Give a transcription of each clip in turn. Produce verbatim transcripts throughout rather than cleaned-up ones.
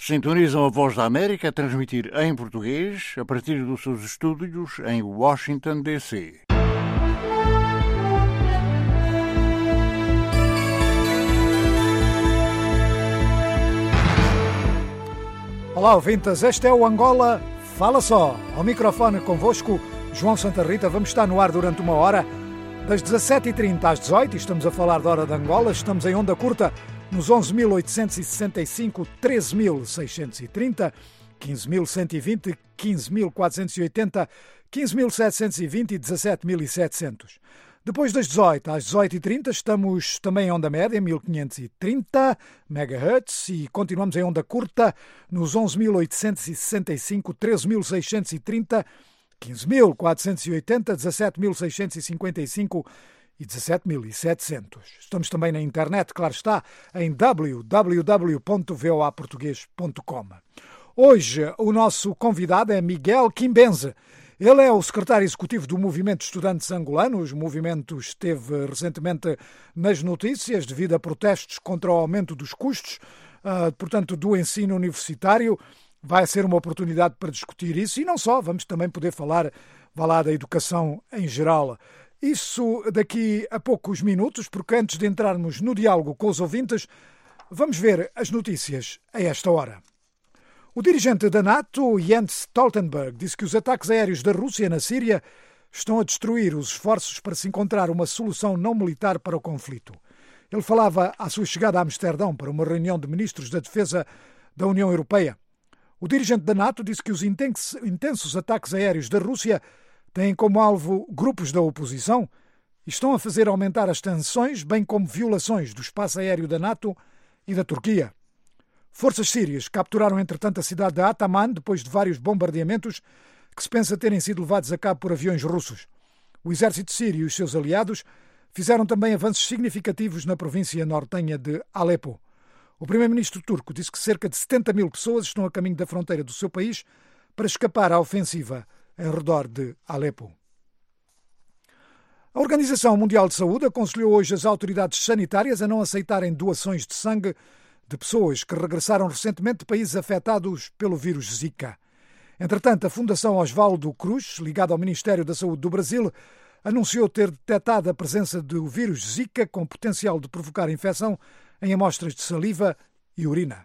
Sintonizam a Voz da América a transmitir em português a partir dos seus estúdios em Washington, D C Olá, ouvintes, este é o Angola Fala Só. Ao microfone convosco, João Santa Rita. Vamos estar no ar durante uma hora, das dezassete e trinta às dezoito, e estamos a falar da hora de Angola. Estamos em onda curta nos onze mil oitocentos e sessenta e cinco, treze mil seiscentos e trinta, quinze mil cento e vinte, quinze mil quatrocentos e oitenta, quinze mil setecentos e vinte e dezassete mil e setecentos. Depois das dezoito às dezoito e trinta estamos também em onda média, mil quinhentos e trinta megahertz, e continuamos em onda curta nos onze mil oitocentos e sessenta e cinco, treze mil seiscentos e trinta, quinze mil quatrocentos e oitenta, dezassete mil seiscentos e cinquenta e cinco e dezassete mil e setecentos. Estamos também na internet, claro está, em w w w ponto voa português ponto com. Hoje o nosso convidado é Miguel Quimbenze. Ele é o secretário executivo do Movimento de Estudantes Angolanos. O movimento esteve recentemente nas notícias devido a protestos contra o aumento dos custos, uh, portanto, do ensino universitário. Vai ser uma oportunidade para discutir isso e não só, vamos também poder falar, vá lá, da educação em geral. Isso daqui a poucos minutos, porque antes de entrarmos no diálogo com os ouvintes, vamos ver as notícias a esta hora. O dirigente da NATO, Jens Stoltenberg, disse que os ataques aéreos da Rússia na Síria estão a destruir os esforços para se encontrar uma solução não militar para o conflito. Ele falava à sua chegada a Amsterdão para uma reunião de ministros da Defesa da União Europeia. O dirigente da NATO disse que os intensos ataques aéreos da Rússia têm como alvo grupos da oposição e estão a fazer aumentar as tensões, bem como violações do espaço aéreo da NATO e da Turquia. Forças sírias capturaram, entretanto, a cidade de Ataman depois de vários bombardeamentos que se pensa terem sido levados a cabo por aviões russos. O exército sírio e os seus aliados fizeram também avanços significativos na província nortenha de Alepo. O primeiro-ministro turco disse que cerca de setenta mil pessoas estão a caminho da fronteira do seu país para escapar à ofensiva em redor de Alepo. A Organização Mundial de Saúde aconselhou hoje as autoridades sanitárias a não aceitarem doações de sangue de pessoas que regressaram recentemente de países afetados pelo vírus Zika. Entretanto, a Fundação Osvaldo Cruz, ligada ao Ministério da Saúde do Brasil, anunciou ter detectado a presença do vírus Zika com potencial de provocar infecção em amostras de saliva e urina.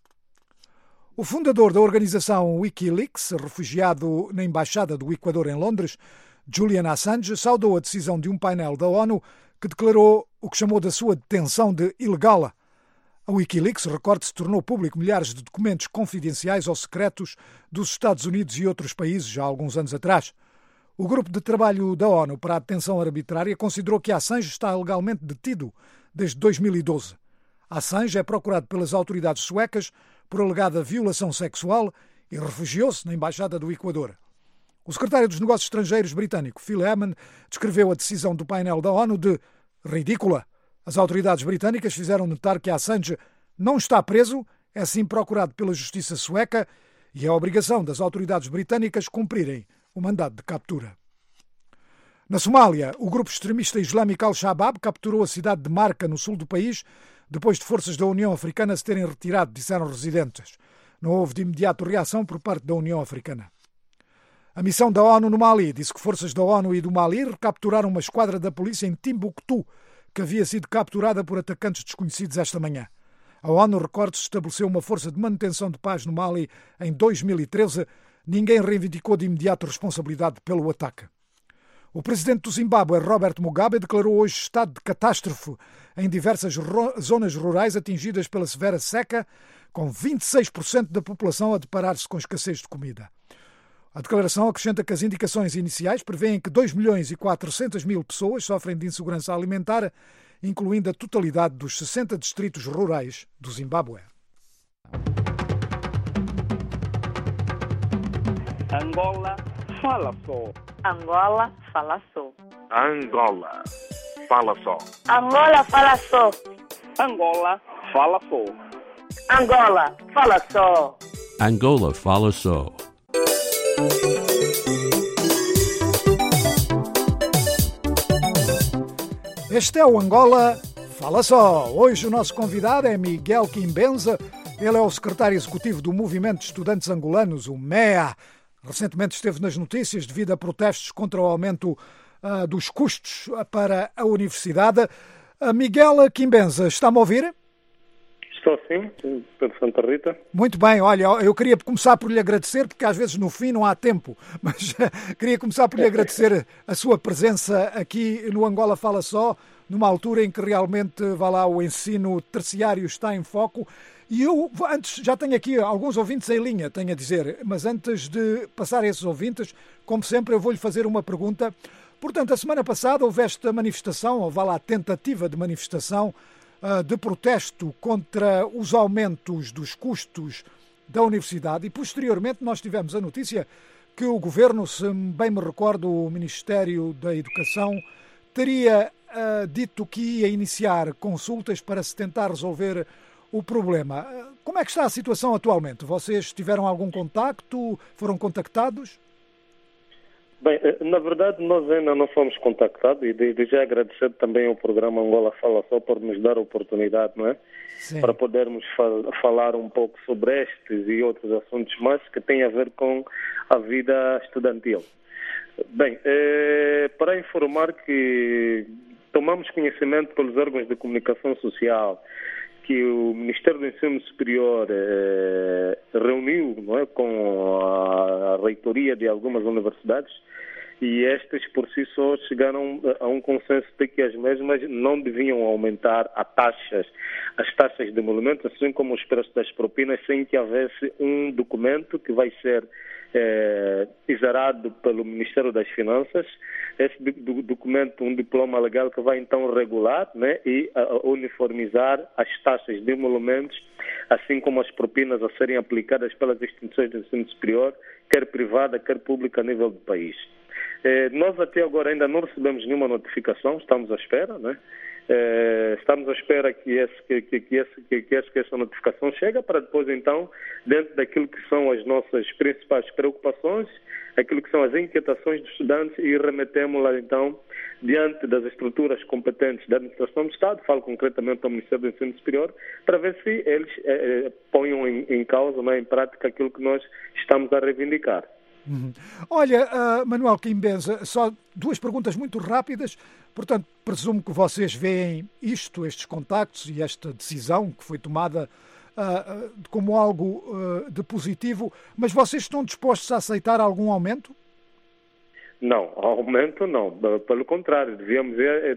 O fundador da organização Wikileaks, refugiado na Embaixada do Equador em Londres, Julian Assange, saudou a decisão de um painel da ONU que declarou o que chamou da sua detenção de ilegal. A Wikileaks, recorde-se, tornou público milhares de documentos confidenciais ou secretos dos Estados Unidos e outros países já há alguns anos atrás. O grupo de trabalho da ONU para a detenção arbitrária considerou que Assange está legalmente detido desde dois mil e doze. Assange é procurado pelas autoridades suecas por alegada violação sexual e refugiou-se na Embaixada do Equador. O secretário dos Negócios Estrangeiros britânico, Phil Hammond, descreveu a decisão do painel da ONU de ridícula. As autoridades britânicas fizeram notar que Assange não está preso, é sim procurado pela justiça sueca e é a obrigação das autoridades britânicas cumprirem o mandado de captura. Na Somália, o grupo extremista islâmico Al-Shabaab capturou a cidade de Marca, no sul do país, depois de forças da União Africana se terem retirado, disseram residentes. Não houve de imediato reação por parte da União Africana. A missão da ONU no Mali disse que forças da ONU e do Mali recapturaram uma esquadra da polícia em Timbuktu, que havia sido capturada por atacantes desconhecidos esta manhã. A ONU, recorde-se, estabeleceu uma força de manutenção de paz no Mali em dois mil e treze. Ninguém reivindicou de imediato responsabilidade pelo ataque. O presidente do Zimbábue, Robert Mugabe, declarou hoje estado de catástrofe em diversas ro- zonas rurais atingidas pela severa seca, com vinte e seis por cento da população a deparar-se com escassez de comida. A declaração acrescenta que as indicações iniciais prevêem que dois milhões e quatrocentas mil pessoas sofrem de insegurança alimentar, incluindo a totalidade dos sessenta distritos rurais do Zimbábue. Angola, fala só. Angola, fala só. Angola, fala só. Angola, fala só. Angola, fala só. Angola, fala só. Angola, fala só. Este é o Angola Fala Só. Hoje o nosso convidado é Miguel Quimbenze, Ele é o secretário executivo do Movimento de Estudantes Angolanos, o M E A. Recentemente esteve nas notícias devido a protestos contra o aumento uh, dos custos para a universidade. Uh, Miguel Quimbenza, está-me a ouvir? Estou sim, Pedro Santa Rita. Muito bem, olha, eu queria começar por lhe agradecer, porque às vezes no fim não há tempo, mas queria começar por lhe agradecer a sua presença aqui no Angola Fala Só, numa altura em que realmente, vá lá, o ensino terciário está em foco. E eu, antes, já tenho aqui alguns ouvintes em linha, tenho a dizer, mas antes de passar a esses ouvintes, como sempre, eu vou-lhe fazer uma pergunta. Portanto, a semana passada houve esta manifestação, ou vá lá, tentativa de manifestação, de protesto contra os aumentos dos custos da universidade, e posteriormente nós tivemos a notícia que o Governo, se bem me recordo, o Ministério da Educação, teria uh, dito que ia iniciar consultas para se tentar resolver o problema. Como é que está a situação atualmente? Vocês tiveram algum contacto? Foram contactados? Bem, na verdade nós ainda não fomos contactados e desde já agradecer também ao programa Angola Fala Só por nos dar a oportunidade, não é? Sim. Para podermos fal- falar um pouco sobre estes e outros assuntos mais que têm a ver com a vida estudantil. Bem, eh, para informar que tomamos conhecimento pelos órgãos de comunicação social que o Ministério do Ensino Superior eh, reuniu, não é, com a, a reitoria de algumas universidades, e estas por si só chegaram a um consenso de que as mesmas não deviam aumentar as taxas, as taxas de emolumentos, assim como os preços das propinas, sem que houvesse um documento que vai ser eh, exarado pelo Ministério das Finanças. Esse do, documento, um diploma legal que vai então regular, né, e uh, uniformizar as taxas de emolumentos, assim como as propinas a serem aplicadas pelas instituições de ensino superior, quer privada, quer pública a nível do país. Eh, nós até agora ainda não recebemos nenhuma notificação, estamos à espera, né? Eh, estamos à espera que, esse, que, que, que, esse, que, que, esse, que essa notificação chegue para depois então, dentro daquilo que são as nossas principais preocupações, aquilo que são as inquietações dos estudantes, e remetemos-las então diante das estruturas competentes da administração do Estado, falo concretamente ao Ministério do Ensino Superior, para ver se eles eh, ponham em, em causa, né, em prática, aquilo que nós estamos a reivindicar. Uhum. Olha, uh, Manuel Quimbenza, só duas perguntas muito rápidas. Portanto, presumo que vocês veem isto, estes contactos e esta decisão que foi tomada uh, uh, como algo uh, de positivo, mas vocês estão dispostos a aceitar algum aumento? Não, aumento não. Pelo contrário, devíamos,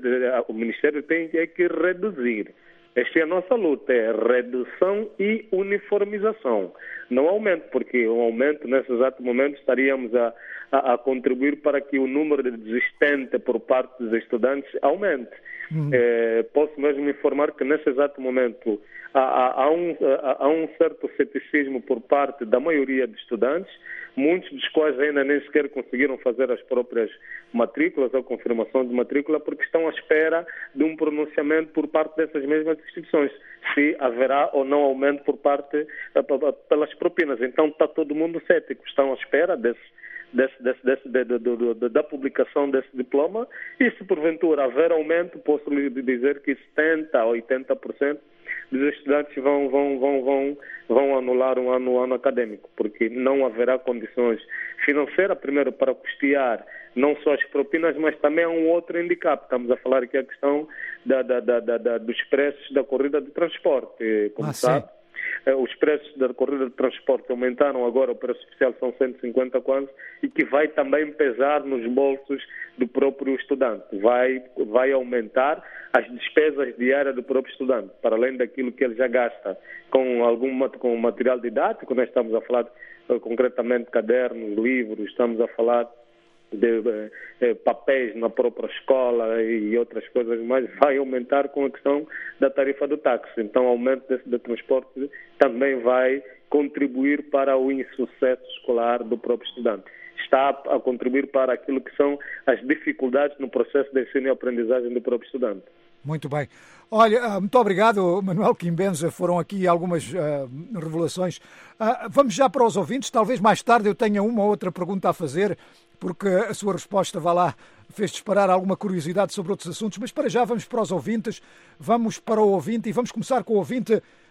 o Ministério tem é que reduzir. Esta é a nossa luta, é redução e uniformização. Não aumento, porque o aumento, nesse exato momento, estaríamos a, a, a contribuir para que o número de desistentes por parte dos estudantes aumente. Uhum. É, posso mesmo informar que, nesse exato momento, há, há, há, um, há, há um certo ceticismo por parte da maioria dos estudantes, muitos dos quais ainda nem sequer conseguiram fazer as próprias matrículas ou confirmação de matrícula, porque estão à espera de um pronunciamento por parte dessas mesmas instituições, se haverá ou não aumento por parte pelas propinas. Então está todo mundo cético, estão à espera desse, desse, desse, desse, de, de, de, de, da publicação desse diploma, e se porventura haver aumento, posso lhe dizer que setenta por cento a oitenta por cento dos estudantes vão, vão, vão, vão, vão anular um ano, um ano académico, porque não haverá condições financeiras, primeiro, para custear não só as propinas, mas também há um outro handicap. Estamos a falar aqui a questão da, da, da, da, dos preços da corrida de transporte. Como ah, sabe, os preços da corrida de transporte aumentaram, agora o preço oficial são cento e cinquenta kwanzas, e que vai também pesar nos bolsos do próprio estudante. Vai, vai aumentar as despesas diárias do próprio estudante, para além daquilo que ele já gasta com algum com material didático. Nós estamos a falar concretamente de cadernos, livros, estamos a falar de eh, papéis na própria escola e outras coisas mais, vai aumentar com a questão da tarifa do táxi. Então, o aumento desse de transporte também vai contribuir para o insucesso escolar do próprio estudante. Está a contribuir para aquilo que são as dificuldades no processo de ensino e aprendizagem do próprio estudante. Muito bem. Olha, muito obrigado, Manuel Quimbenza. Foram aqui algumas uh, revelações. Uh, vamos já para os ouvintes. Talvez mais tarde eu tenha uma ou outra pergunta a fazer, porque a sua resposta, vá lá, fez disparar alguma curiosidade sobre outros assuntos. Mas para já vamos para os ouvintes. Vamos para o ouvinte e vamos começar com o ouvinte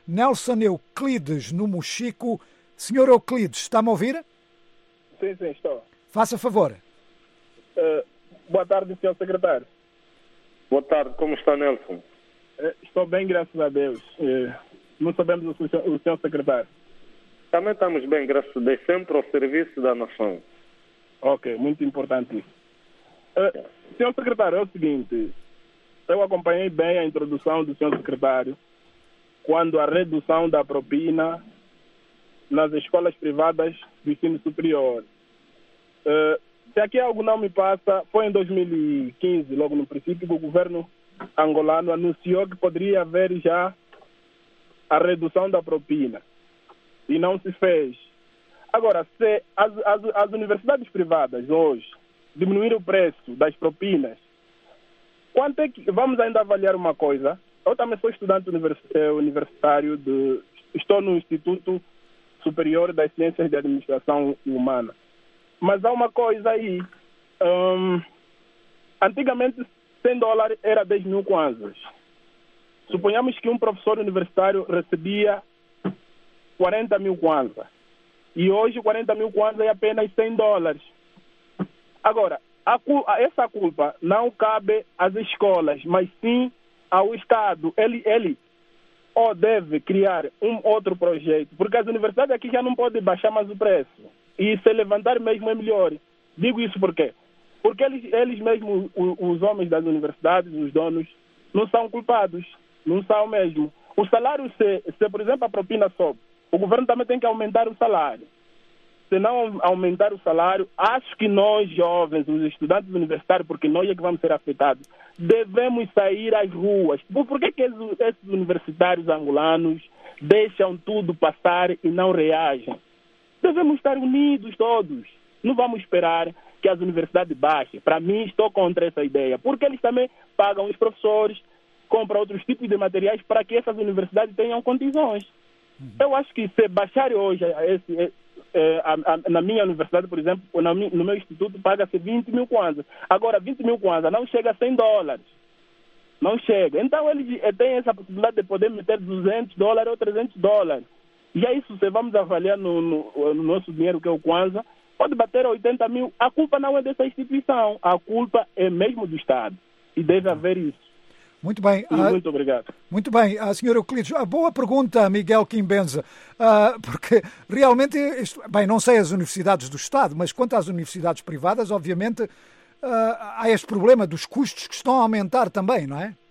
Nelson Euclides, no Mochico. Senhor Euclides, está-me a ouvir? Sim, sim, estou. Faça favor. Uh, boa tarde, senhor secretário. Boa tarde, como está, Nelson? Uh, estou bem, graças a Deus. Uh, não sabemos o, o senhor secretário. Também estamos bem, graças a Deus, sempre ao serviço da nação. Ok, muito importante isso. Uh, senhor secretário, é o seguinte, eu acompanhei bem a introdução do senhor secretário quando a redução da propina nas escolas privadas do ensino superior. Uh, se aqui algo não me passa, foi em dois mil e quinze, logo no princípio, que o governo angolano anunciou que poderia haver já a redução da propina. E não se fez. Agora, se as, as, as universidades privadas hoje diminuírem o preço das propinas, quanto é que... Vamos ainda avaliar uma coisa. Eu também sou estudante universitário, de, estou no Instituto Superior das Ciências de Administração Humana. Mas há uma coisa aí. Hum, antigamente, cem dólares era dez mil kwanzas. Suponhamos que um professor universitário recebia quarenta mil kwanzas. E hoje, quarenta mil kwanzas é apenas cem dólares. Agora, a, essa culpa não cabe às escolas, mas sim ao Estado. Ele, ele ou deve criar um outro projeto, porque as universidades aqui já não podem baixar mais o preço. E se levantar mesmo é melhor. Digo isso por quê? Porque eles, eles mesmos, os homens das universidades, os donos, não são culpados. Não são mesmo. O salário, se, se por exemplo a propina sobe, o governo também tem que aumentar o salário. Se não aumentar o salário, acho que nós jovens, os estudantes universitários, porque nós é que vamos ser afetados, devemos sair às ruas. Por que, que esses, esses universitários angolanos deixam tudo passar e não reagem? Devemos estar unidos todos. Não vamos esperar que as universidades baixem. Para mim, estou contra essa ideia, porque eles também pagam os professores, compram outros tipos de materiais para que essas universidades tenham condições. Uhum. Eu acho que se baixar hoje esse, é, a, a, na minha universidade, por exemplo, na, no meu instituto, paga-se vinte mil kwanzas. Agora, vinte mil kwanzas não chega a cem dólares. Não chega. Então, eles têm essa possibilidade de poder meter duzentos dólares ou trezentos dólares. E é isso, se vamos avaliar no, no, no nosso dinheiro, que é o kwanza, pode bater oitenta mil. A culpa não é dessa instituição. A culpa é mesmo do Estado. E deve haver isso. Muito bem. Uh, muito obrigado. Muito bem, uh, senhor Euclides. Uh, boa pergunta, Miguel Quimbenza, uh, porque realmente, isto, bem, não sei as universidades do Estado, mas quanto às universidades privadas, obviamente, uh, há este problema dos custos que estão a aumentar também, não é?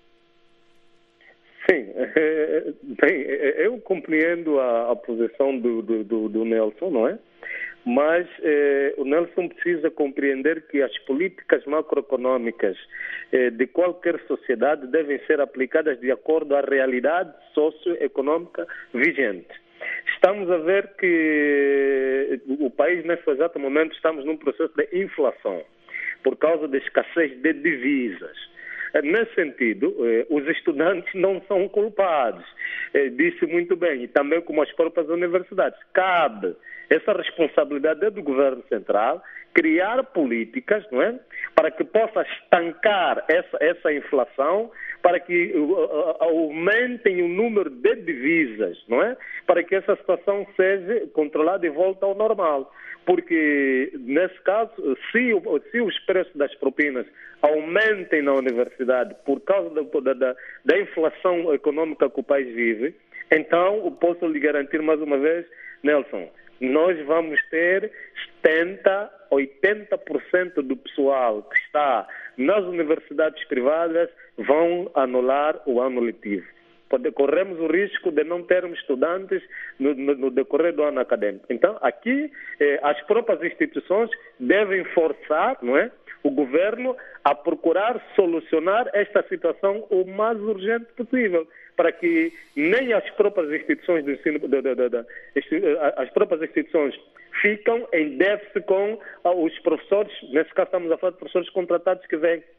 Sim, bem, eu compreendo a, a posição do, do, do Nelson, não é? Mas eh, o Nelson precisa compreender que as políticas macroeconômicas eh, de qualquer sociedade devem ser aplicadas de acordo à realidade socioeconômica vigente. Estamos a ver que o país, nesse exato momento, estamos num processo de inflação por causa da escassez de divisas. Nesse sentido, eh, os estudantes não são culpados, eh, disse muito bem, e também como as próprias universidades. Cabe essa responsabilidade é do governo central, criar políticas, não é, para que possa estancar essa, essa inflação, para que uh, uh, aumentem o número de divisas, não é, para que essa situação seja controlada e volte ao normal. Porque, nesse caso, se, se os preços das propinas aumentem na universidade por causa da, da, da inflação econômica que o país vive, então, posso lhe garantir mais uma vez, Nelson, nós vamos ter setenta, oitenta por cento do pessoal que está nas universidades privadas vão anular o ano letivo. Corremos o risco de não termos estudantes no, no, no decorrer do ano acadêmico. Então, aqui, eh, as próprias instituições devem forçar, não é, o governo a procurar solucionar esta situação o mais urgente possível, para que nem as próprias instituições do ensino, da, da, da, da, as próprias instituições ficam em déficit com os professores, nesse caso estamos a falar de professores contratados que vêm,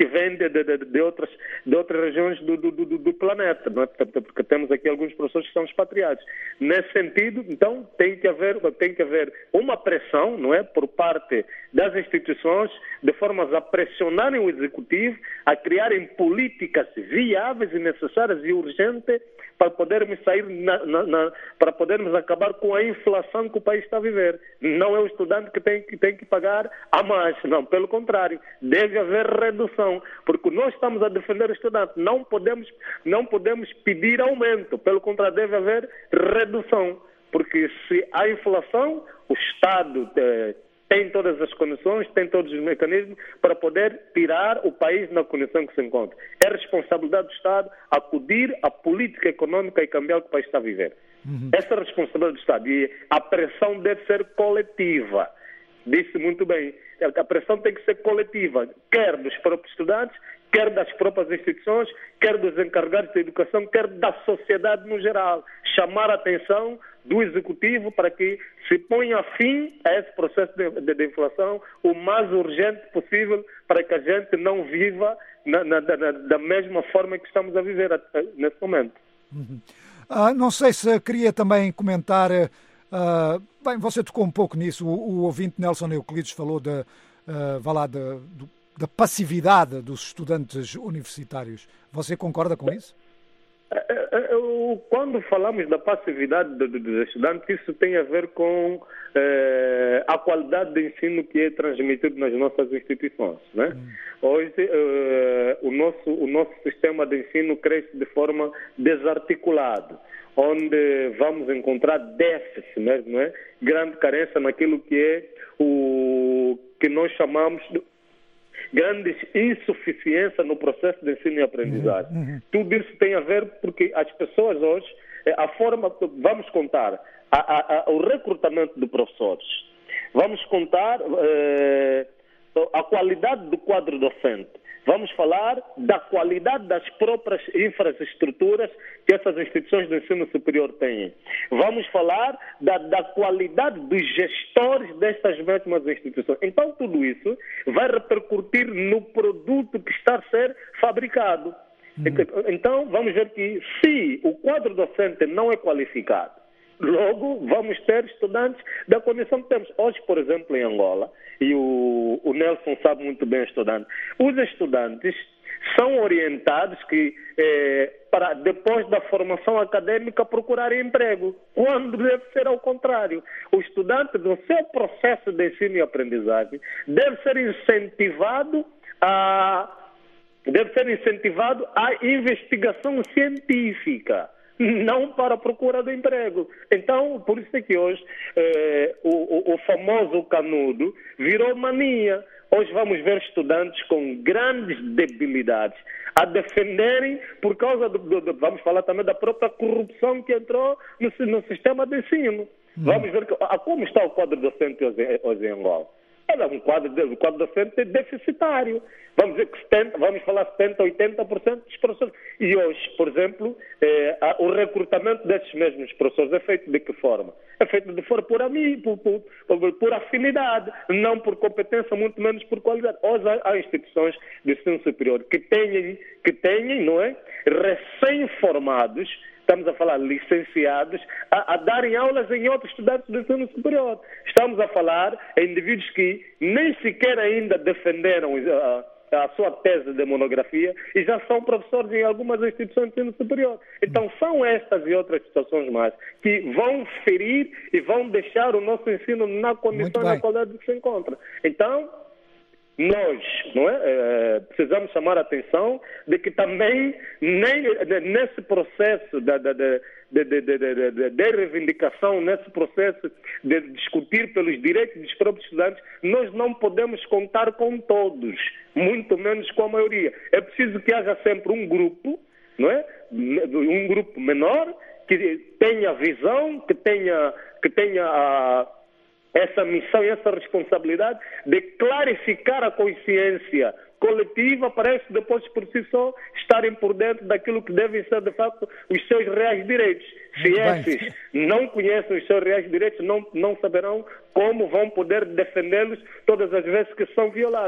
que vêm de, de, de, outras, de outras regiões do, do, do, do planeta, não é? Porque temos aqui alguns professores que são expatriados. Nesse sentido, então, tem que haver, tem que haver uma pressão, não é, por parte das instituições, de formas a pressionarem o Executivo, a criarem políticas viáveis e necessárias e urgentes para podermos sair, na, na, na, para podermos acabar com a inflação que o país está a viver. Não é o estudante que tem, que tem que pagar a mais, não, pelo contrário, deve haver redução, porque nós estamos a defender o estudante, não podemos, não podemos pedir aumento, pelo contrário, deve haver redução, porque se há inflação, o Estado eh, tem todas as condições, tem todos os mecanismos para poder tirar o país na condição que se encontra. É responsabilidade do Estado acudir à política econômica e cambial que o país está a viver. Uhum. Essa é a responsabilidade do Estado. E a pressão deve ser coletiva. Disse muito bem. A pressão tem que ser coletiva, quer dos próprios estudantes, quer das próprias instituições, quer dos encarregados da educação, quer da sociedade no geral. Chamar a atenção do Executivo para que se ponha fim a esse processo de, de, de inflação o mais urgente possível, para que a gente não viva na, na, na, da mesma forma que estamos a viver nesse momento. Uhum. Ah, não sei se queria também comentar... Uh, bem, você tocou um pouco nisso. O, o ouvinte Nelson Euclides falou da, uh, vá lá, da, do, da passividade dos estudantes universitários. Você concorda com isso? Quando falamos da passividade dos estudantes, isso tem a ver com eh, a qualidade de ensino que é transmitido nas nossas instituições, né? Hum. Hoje, eh, o, nosso, o nosso sistema de ensino cresce de forma desarticulada, onde vamos encontrar déficit mesmo, né? Grande carência naquilo que é o que nós chamamos de grandes insuficiência no processo de ensino e aprendizagem. Uhum. Tudo isso tem a ver porque as pessoas hoje, a forma, vamos contar, a, a, a, o recrutamento de professores, vamos contar eh, a qualidade do quadro docente, vamos falar da qualidade das próprias infraestruturas que essas instituições de ensino superior têm. Vamos falar da, da qualidade dos gestores destas mesmas instituições. Então, tudo isso vai repercutir no produto que está a ser fabricado. Uhum. Então, vamos ver que se o quadro docente não é qualificado, logo vamos ter estudantes da condição que temos. Hoje, por exemplo, em Angola, e o, o Nelson sabe muito bem, estudante, os estudantes são orientados que, eh, para depois da formação acadêmica, procurarem emprego, quando deve ser ao contrário. O estudante, no seu processo de ensino e aprendizagem, deve ser incentivado a, deve ser incentivado à investigação científica, não para a procura de emprego. Então, por isso é que hoje eh, o, o, o famoso canudo virou mania. Hoje vamos ver estudantes com grandes debilidades a defenderem por causa, do, do, do vamos falar também da própria corrupção que entrou no, no sistema de ensino. Hum. Vamos ver que, a, como está o quadro docente hoje, hoje em Angola. É um quadro, um quadro docente deficitário. Vamos dizer que setenta, vamos falar setenta, oitenta por cento dos professores. E hoje, por exemplo, eh, o recrutamento desses mesmos professores é feito de que forma? É feito de forma por, amigo, por, por, por afinidade, não por competência, muito menos por qualidade. Hoje há, há instituições de ensino superior que têm, que têm, não é, recém-formados, estamos a falar licenciados, a, a darem aulas em outros estudantes do ensino superior. Estamos a falar em indivíduos que nem sequer ainda defenderam a, a sua tese de monografia e já são professores em algumas instituições de ensino superior. Então são estas e outras situações mais que vão ferir e vão deixar o nosso ensino na condição e na qualidade que se encontra. Então, nós, não é? É, precisamos chamar a atenção de que também nem, nesse processo de, de, de, de, de, de, de, de reivindicação, nesse processo de discutir pelos direitos dos próprios estudantes, nós não podemos contar com todos, muito menos com a maioria. É preciso que haja sempre um grupo, não é? Um grupo menor que tenha visão, que tenha, que tenha a essa missão e essa responsabilidade de clarificar a consciência coletiva para esses depois por si só estarem por dentro daquilo que devem ser de facto os seus reais direitos. Se esses não conhecem os seus reais direitos, não, não saberão como vão poder defendê-los todas as vezes que são violados.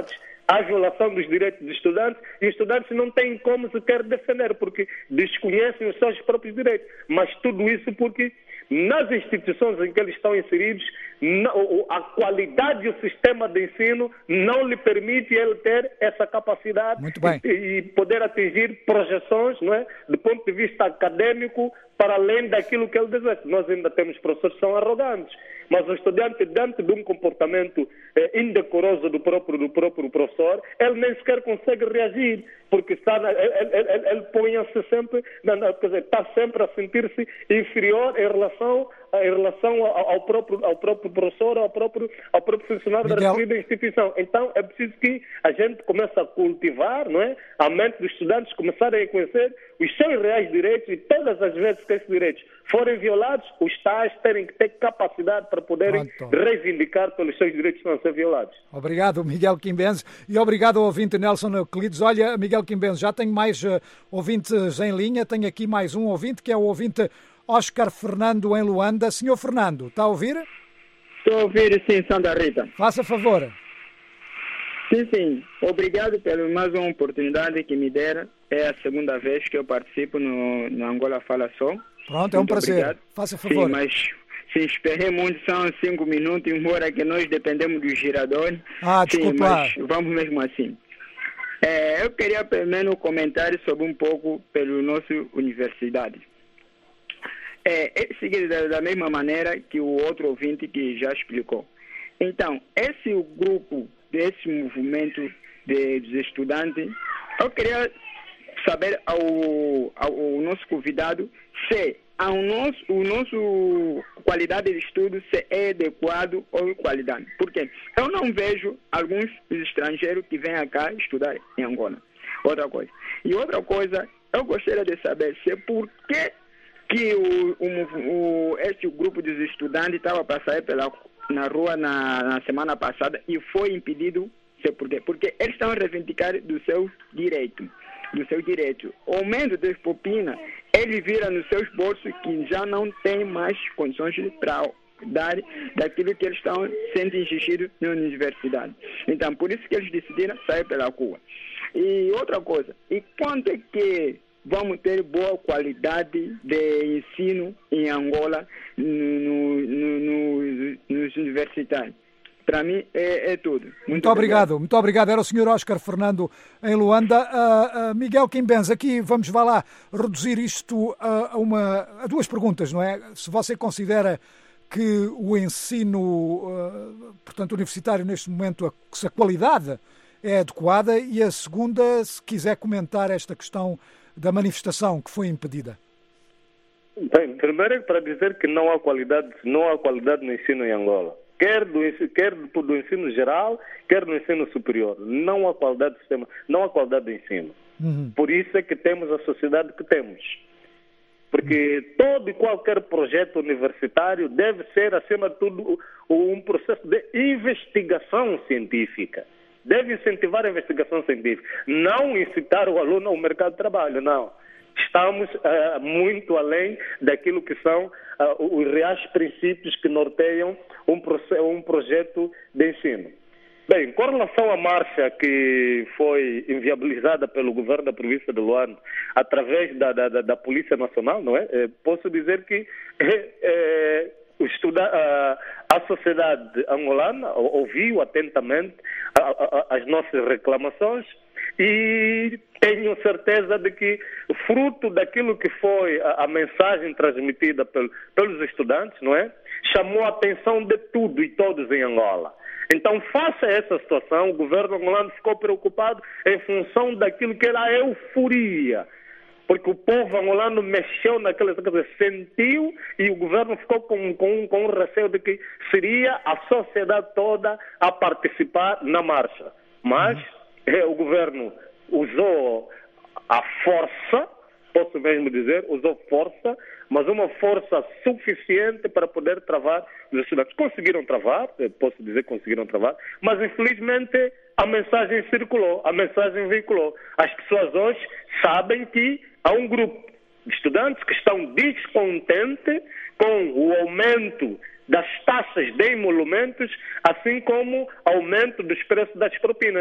há violação dos direitos dos estudantes e os estudantes não têm como sequer defender, porque desconhecem os seus próprios direitos. Mas tudo isso porque nas instituições em que eles estão inseridos, a qualidade do sistema de ensino não lhe permite ele ter essa capacidade e, e poder atingir projeções, não é, do ponto de vista acadêmico, para além daquilo que ele deseja. Nós ainda temos professores que são arrogantes, mas o estudante, diante de um comportamento eh, indecoroso do próprio, do próprio professor, ele nem sequer consegue reagir, porque está na, ele, ele, ele põe-se sempre, na, na, quer dizer, está sempre a sentir-se inferior em relação, em relação ao, ao, próprio, ao próprio professor, ao próprio, ao próprio funcionário Miguel. Da referida instituição. Então é preciso que a gente comece a cultivar, não é, a mente dos estudantes, começarem a conhecer os seus reais direitos e todas as vezes que esses direitos forem violados, os tais terem que ter capacidade para poderem Pronto. reivindicar pelos seus direitos que não ser violados. Obrigado, Miguel Quimbenz, e obrigado ao ouvinte Nelson Euclides. Olha, Miguel Quimbenz, já tenho mais uh, ouvintes em linha, tenho aqui mais um ouvinte, que é o ouvinte Oscar Fernando em Luanda. Senhor Fernando, está a ouvir? Estou a ouvir, sim, Santa Rita. Faça favor. Sim, sim. Obrigado pela mais uma oportunidade que me deram. É a segunda vez que eu participo no, no Angola Fala Só. Pronto, é um muito prazer. Obrigado. Faça favor. Sim, mas sim, esperei muito, são cinco minutos, embora que nós dependemos do girador. Ah, desculpa. Sim, mas vamos mesmo assim. É, eu queria primeiro comentar sobre um pouco pela nossa universidade. É, é seguir da, da mesma maneira que o outro ouvinte que já explicou. Então, esse grupo, desse movimento de, dos estudantes, eu queria saber ao, ao, ao nosso convidado se ao nosso, o nosso qualidade de estudo se é adequado ou qualidade. Porque eu não vejo alguns estrangeiros que vêm cá estudar em Angola. Outra coisa. E outra coisa, eu gostaria de saber se por que que o, o, o, esse grupo dos estudantes estava para sair pela, na rua na, na semana passada e foi impedido. Sei por quê? Porque eles estão a reivindicar do seu direito. Do seu direito. O aumento das propinas, ele vira nos seus bolsos que já não tem mais condições para dar daquilo que eles estão sendo exigidos na universidade. Então, por isso que eles decidiram sair pela rua. E outra coisa, e quanto é que vamos ter boa qualidade de ensino em Angola no, no, no, no, nos universitários? Para mim é, é tudo. Muito, muito obrigado. obrigado, muito obrigado. Era o senhor Oscar Fernando em Luanda. Uh, uh, Miguel Quimbenz, aqui vamos, vá lá, reduzir isto a, uma, a duas perguntas, não é? Se você considera que o ensino, uh, portanto, universitário neste momento, a, se a qualidade é adequada, e a segunda, se quiser comentar esta questão da manifestação que foi impedida. Bem, primeiro é para dizer que não há qualidade, não há qualidade no ensino em Angola. Quer do, quer do ensino geral, quer do ensino superior. Não há qualidade do sistema, não há qualidade do ensino. Uhum. Por isso é que temos a sociedade que temos. Porque uhum. todo e qualquer projeto universitário deve ser, acima de tudo, um processo de investigação científica. Deve incentivar a investigação científica. Não incitar o aluno ao mercado de trabalho, não. Estamos uh, muito além daquilo que são uh, os reais princípios que norteiam um, um projeto de ensino. Bem, com relação à marcha que foi inviabilizada pelo governo da província de Luanda através da, da, da Polícia Nacional, não é? Eh, posso dizer que eh, eh, o estuda, uh, a sociedade angolana ouviu atentamente a, a, as nossas reclamações e tenho certeza de que, fruto daquilo que foi a, a mensagem transmitida pel, pelos estudantes, não é? Chamou a atenção de tudo e todos em Angola. Então, face a essa situação, o governo angolano ficou preocupado em função daquilo que era a euforia. Porque o povo angolano mexeu naquela coisa, sentiu, e o governo ficou com, com, com o receio de que seria a sociedade toda a participar na marcha. Mas eh, o governo usou a força, posso mesmo dizer, usou força, mas uma força suficiente para poder travar os estudantes. Conseguiram travar, posso dizer que conseguiram travar, mas infelizmente a mensagem circulou, a mensagem veiculou. As pessoas hoje sabem que há um grupo de estudantes que estão descontentes com o aumento das taxas de emolumentos, assim como aumento dos preços das propinas.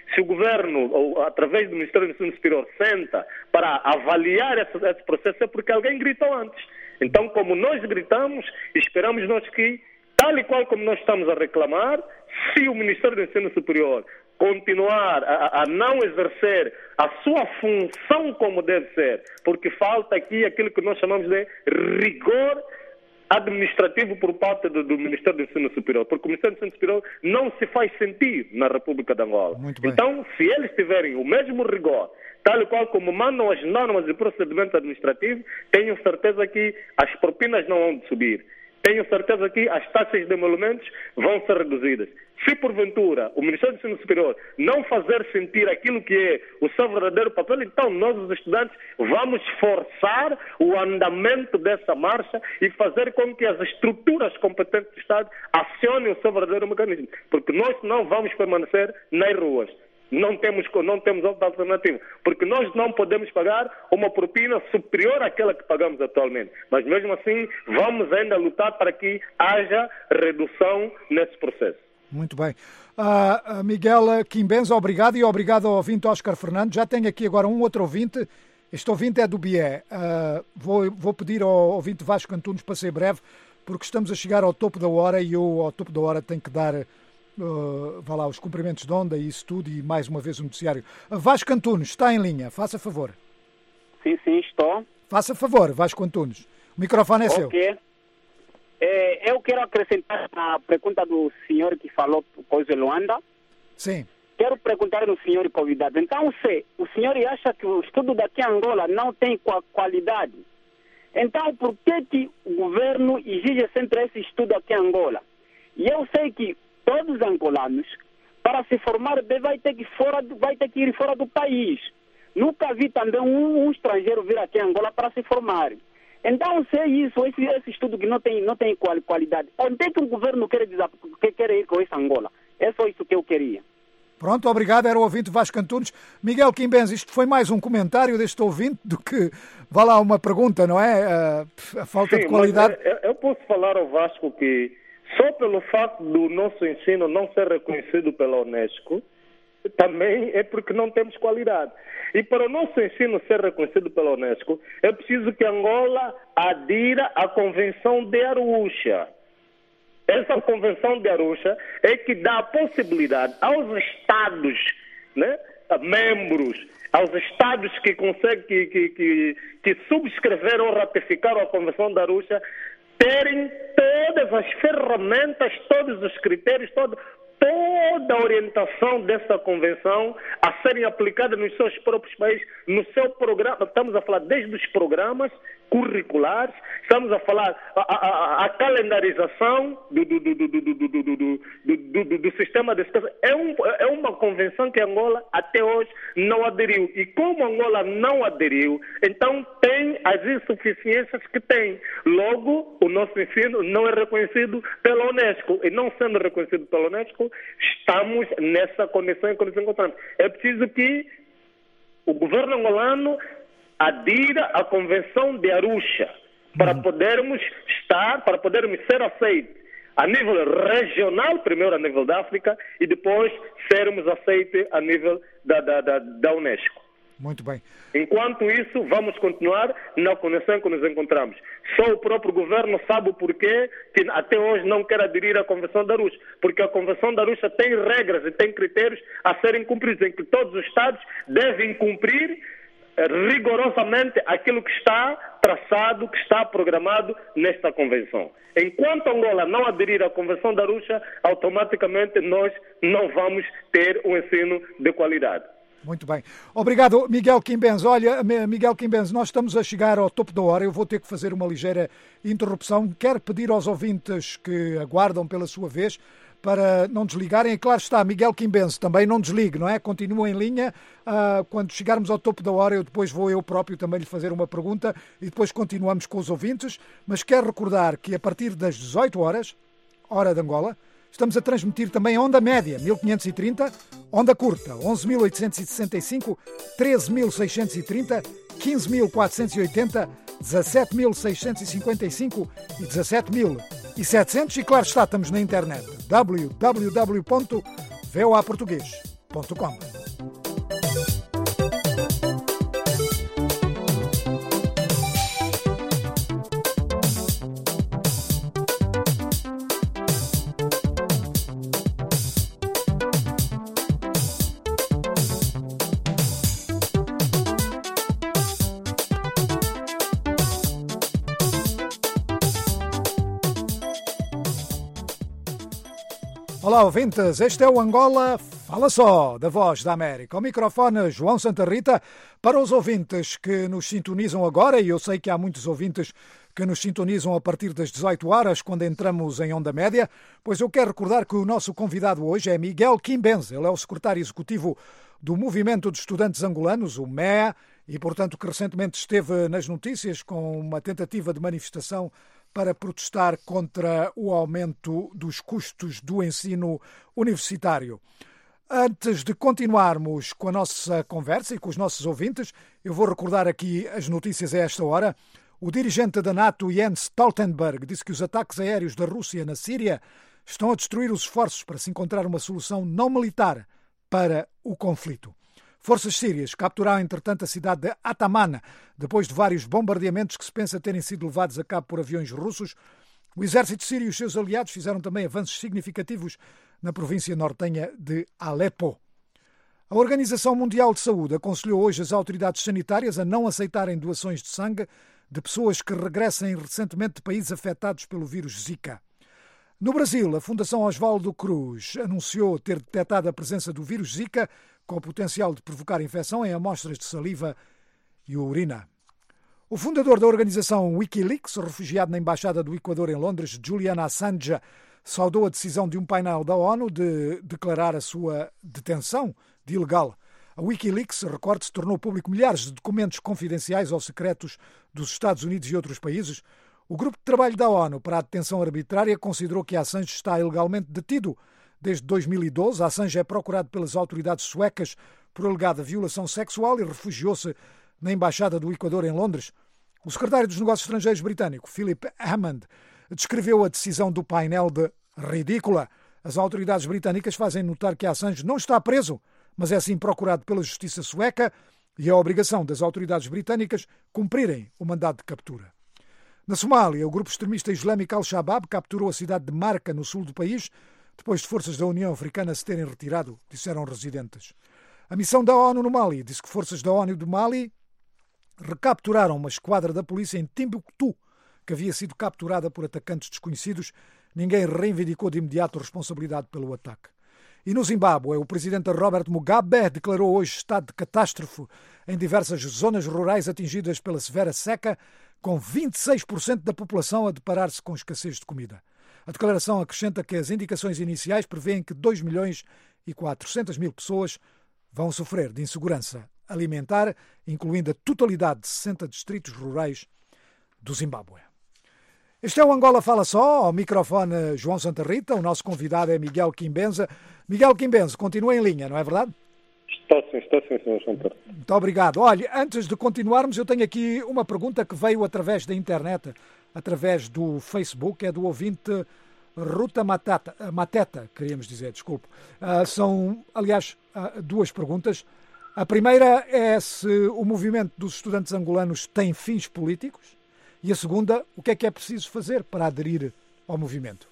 Se o governo, ou, através do Ministério do Ensino Superior, senta para avaliar esse, esse processo, é porque alguém gritou antes. Então, como nós gritamos, esperamos nós que, tal e qual como nós estamos a reclamar, se o Ministério do Ensino Superior continuar a, a não exercer a sua função como deve ser, porque falta aqui aquilo que nós chamamos de rigor administrativo por parte do, do Ministério do Ensino Superior, porque o Ministério do Ensino Superior não se faz sentir na República de Angola. Então, se eles tiverem o mesmo rigor, tal e qual como mandam as normas e procedimentos administrativos, tenho certeza que as propinas não vão subir. Tenho certeza que as taxas de emolumentos vão ser reduzidas. Se, porventura, o Ministério do Ensino Superior não fazer sentir aquilo que é o seu verdadeiro papel, então nós, os estudantes, vamos forçar o andamento dessa marcha e fazer com que as estruturas competentes do Estado acionem o seu verdadeiro mecanismo. Porque nós não vamos permanecer nas ruas. Não temos, não temos outra alternativa, porque nós não podemos pagar uma propina superior àquela que pagamos atualmente. Mas mesmo assim, vamos ainda lutar para que haja redução nesse processo. Muito bem. Uh, Miguel Quimbenza, obrigado, e obrigado ao ouvinte Oscar Fernandes. Já tenho aqui agora um outro ouvinte. Este ouvinte é do B I E. Uh, vou, vou pedir ao ouvinte Vasco Antunes para ser breve, porque estamos a chegar ao topo da hora e eu, ao topo da hora, tenho que dar... Uh, vá lá, os cumprimentos de onda e isso tudo, e mais uma vez o noticiário. Uh, Vasco Antunes, está em linha, faça favor. Sim, sim, estou. Faça favor, Vasco Antunes. O microfone é okay. seu. É, eu quero acrescentar a pergunta do senhor que falou coisa de Luanda. Sim. Quero perguntar ao senhor convidado. Então, se o senhor acha que o estudo daqui em Angola não tem qualidade, então por que, que o governo exige sempre esse estudo aqui em Angola? E eu sei que todos os angolanos, para se formar, vai ter que, fora, vai ter que ir fora do país. Nunca vi também um, um estrangeiro vir aqui em Angola para se formar. Então, se é isso, esse, esse estudo que não tem, não tem qualidade, onde é que o governo quer, dizer, que quer ir com essa Angola? É só isso que eu queria. Pronto, obrigado. Era o ouvinte Vasco Antunes. Miguel Quimbenza, isto foi mais um comentário deste ouvinte do que, vá lá, uma pergunta, não é? A, a falta Sim, de qualidade. Mas eu posso falar ao Vasco que só pelo fato do nosso ensino não ser reconhecido pela Unesco, também é porque não temos qualidade. E para o nosso ensino ser reconhecido pela Unesco, é preciso que Angola adira à Convenção de Arusha. Essa Convenção de Arusha é que dá a possibilidade aos Estados, né, membros, aos Estados que conseguem, que, que, que, que subscreveram ou ratificaram a Convenção de Arusha, terem todas as ferramentas, todos os critérios, todo, toda a orientação dessa convenção a serem aplicada nos seus próprios países, no seu programa. Estamos a falar desde os programas curriculares, estamos a falar a, a, a calendarização do, do, do, do, do, do, do, do, do, do sistema de educação. É, um, é uma convenção que Angola até hoje não aderiu. E como Angola não aderiu, então tem as insuficiências que tem. Logo, o nosso ensino não é reconhecido pela Unesco. E não sendo reconhecido pela Unesco, estamos nessa condição em que nos encontramos. É preciso que o governo angolano adira à Convenção de Arusha para podermos estar, para podermos ser aceitos a nível regional, primeiro a nível da África, e depois sermos aceitos a nível da, da, da, da Unesco. Muito bem. Enquanto isso, vamos continuar na condição em que nos encontramos. Só o próprio governo sabe o porquê que até hoje não quer aderir à Convenção de Arusha, porque a Convenção de Arusha tem regras e tem critérios a serem cumpridos, em que todos os Estados devem cumprir rigorosamente aquilo que está traçado, que está programado nesta Convenção. Enquanto Angola não aderir à Convenção da Arusha, automaticamente nós não vamos ter um ensino de qualidade. Muito bem. Obrigado, Miguel Quimbenza. Olha, Miguel Quimbenza, nós estamos a chegar ao topo da hora. Eu vou ter que fazer uma ligeira interrupção. Quero pedir aos ouvintes que aguardam pela sua vez para não desligarem. E claro está, Miguel Quimbenza, também não desligue, não é? Continua em linha. Uh, quando chegarmos ao topo da hora, eu depois vou eu próprio também lhe fazer uma pergunta e depois continuamos com os ouvintes. Mas quero recordar que a partir das dezoito horas, hora de Angola, estamos a transmitir também a onda média, mil quinhentos e trinta, onda curta, onze mil oitocentos e sessenta e cinco, treze mil seiscentos e trinta, quinze mil quatrocentos e oitenta, dezassete mil seiscentos e cinquenta e cinco e dezassete mil e setecentos. E claro está, estamos na internet, w w w ponto v o a português ponto com. Olá, ouvintes. Este é o Angola Fala Só, da Voz da América. Ao microfone, João Santa Rita. Para os ouvintes que nos sintonizam agora, e eu sei que há muitos ouvintes que nos sintonizam a partir das dezoito horas, quando entramos em onda média, pois eu quero recordar que o nosso convidado hoje é Miguel Quimbenze. Ele é o secretário executivo do Movimento de Estudantes Angolanos, o M E A, e, portanto, que recentemente esteve nas notícias com uma tentativa de manifestação para protestar contra o aumento dos custos do ensino universitário. Antes de continuarmos com a nossa conversa e com os nossos ouvintes, eu vou recordar aqui as notícias a esta hora. O dirigente da NATO, Jens Stoltenberg, disse que os ataques aéreos da Rússia na Síria estão a destruir os esforços para se encontrar uma solução não militar para o conflito. Forças sírias capturaram, entretanto, a cidade de Atamana, depois de vários bombardeamentos que se pensa terem sido levados a cabo por aviões russos. O exército sírio e os seus aliados fizeram também avanços significativos na província nortenha de Alepo. A Organização Mundial de Saúde aconselhou hoje as autoridades sanitárias a não aceitarem doações de sangue de pessoas que regressem recentemente de países afetados pelo vírus Zika. No Brasil, a Fundação Oswaldo Cruz anunciou ter detectado a presença do vírus Zika com o potencial de provocar infecção em amostras de saliva e urina. O fundador da organização Wikileaks, refugiado na Embaixada do Equador em Londres, Julian Assange, saudou a decisão de um painel da ONU de declarar a sua detenção de ilegal. A Wikileaks, recorde-se, tornou público milhares de documentos confidenciais ou secretos dos Estados Unidos e outros países. O grupo de trabalho da ONU para a detenção arbitrária considerou que Assange está ilegalmente detido. Desde dois mil e doze, Assange é procurado pelas autoridades suecas por alegada violação sexual e refugiou-se na Embaixada do Equador em Londres. O secretário dos Negócios Estrangeiros britânico, Philip Hammond, descreveu a decisão do painel de ridícula. As autoridades britânicas fazem notar que Assange não está preso, mas é sim procurado pela justiça sueca e é a obrigação das autoridades britânicas cumprirem o mandado de captura. Na Somália, o grupo extremista islâmico Al-Shabaab capturou a cidade de Marca, no sul do país, depois de forças da União Africana se terem retirado, disseram residentes. A missão da ONU no Mali disse que forças da ONU do Mali recapturaram uma esquadra da polícia em Timbuktu, que havia sido capturada por atacantes desconhecidos. Ninguém reivindicou de imediato responsabilidade pelo ataque. E no Zimbábue, o presidente Robert Mugabe declarou hoje estado de catástrofe em diversas zonas rurais atingidas pela severa seca, com vinte e seis por cento da população a deparar-se com escassez de comida. A declaração acrescenta que as indicações iniciais prevêem que dois milhões e quatrocentas mil pessoas vão sofrer de insegurança alimentar, incluindo a totalidade de sessenta distritos rurais do Zimbábue. Este é o Angola Fala Só, ao microfone João Santa Rita. O nosso convidado é Miguel Quimbenze. Miguel Quimbenze, continua em linha, não é verdade? Estou sim, estou sim, senhor Santa Rita. Muito obrigado. Olha, antes de continuarmos, eu tenho aqui uma pergunta que veio através da internet, através do Facebook, é do ouvinte Ruta Matata, Mateta, queríamos dizer, desculpe. Uh, são, aliás, uh, duas perguntas. A primeira é se o movimento dos estudantes angolanos tem fins políticos e a segunda, o que é que é preciso fazer para aderir ao movimento?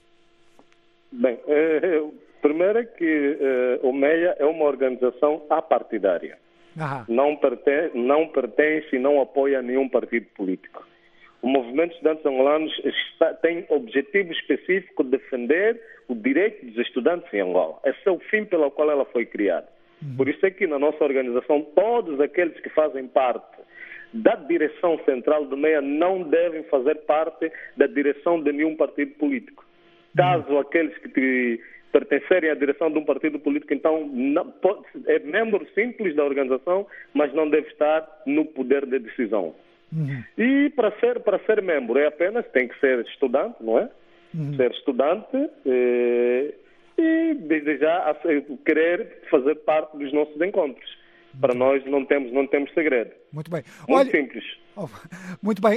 Bem, eh, primeiro é que eh, o M E A é uma organização apartidária. Aham. Não pertence, não pertence e não apoia nenhum partido político. O movimento de estudantes angolanos está, tem objetivo específico de defender o direito dos estudantes em Angola. Esse é o fim pelo qual ela foi criada. Uhum. Por isso é que na nossa organização, todos aqueles que fazem parte da direção central do M E A não devem fazer parte da direção de nenhum partido político. Caso uhum. aqueles que te pertencerem à direção de um partido político, então não, pode, é membro simples da organização, mas não deve estar no poder de decisão. Uhum. E para ser, para ser membro é apenas, tem que ser estudante, não é? Uhum. Ser estudante eh, e desde já querer fazer parte dos nossos encontros. Muito para bem. Nós não temos, não temos segredo. Muito bem. Muito Olha, simples. Muito bem.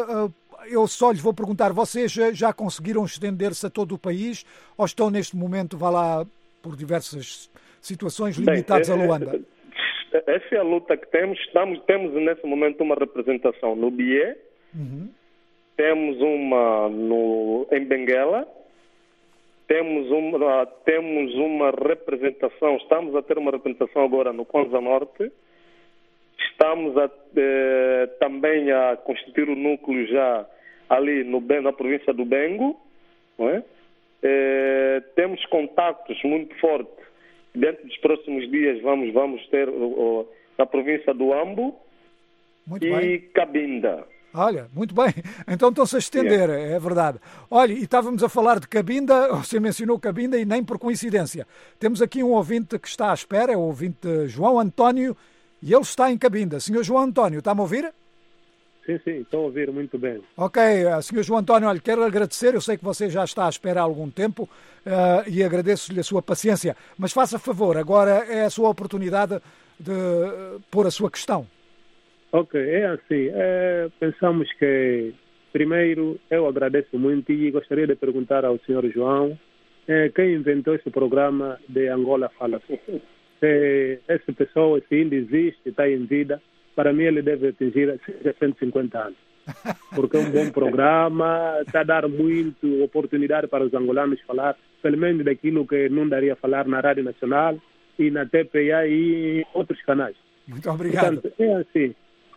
Eu só lhes vou perguntar, vocês já conseguiram estender-se a todo o país ou estão neste momento, vá lá, por diversas situações limitadas bem, a Luanda? Essa é a luta que temos. Estamos, temos nesse momento uma representação no Bié, uhum. temos uma no, em Benguela, temos uma, temos uma representação, estamos a ter uma representação agora no Kwanza Norte, estamos a, eh, também a constituir o núcleo já ali no, na província do Bengo, não é? Eh, eh, temos contactos muito fortes. Dentro dos próximos dias vamos, vamos ter oh, na província do Ambo muito e bem. Cabinda. Olha, muito bem. Então estão-se a estender, yeah. É verdade. Olha, e estávamos a falar de Cabinda, você mencionou Cabinda e nem por coincidência. Temos aqui um ouvinte que está à espera, é o ouvinte João António, e ele está em Cabinda. Senhor João António, está-me a ouvir? Sim, sim, estou a ouvir muito bem. Ok, senhor João António, olha, quero agradecer, eu sei que você já está à espera há algum tempo uh, e agradeço-lhe a sua paciência, mas faça favor, agora é a sua oportunidade de uh, pôr a sua questão. Ok, é assim, é, pensamos que, primeiro, eu agradeço muito e gostaria de perguntar ao senhor João é, quem inventou esse programa de Angola Fala Só. Se essa pessoa, se ainda existe, está em vida, para mim ele deve atingir cento e cinquenta anos. Porque é um bom programa, está a dar muita oportunidade para os angolanos falar, pelo menos daquilo que não daria a falar na Rádio Nacional e na T P A e em outros canais. Muito obrigado. Portanto, é assim,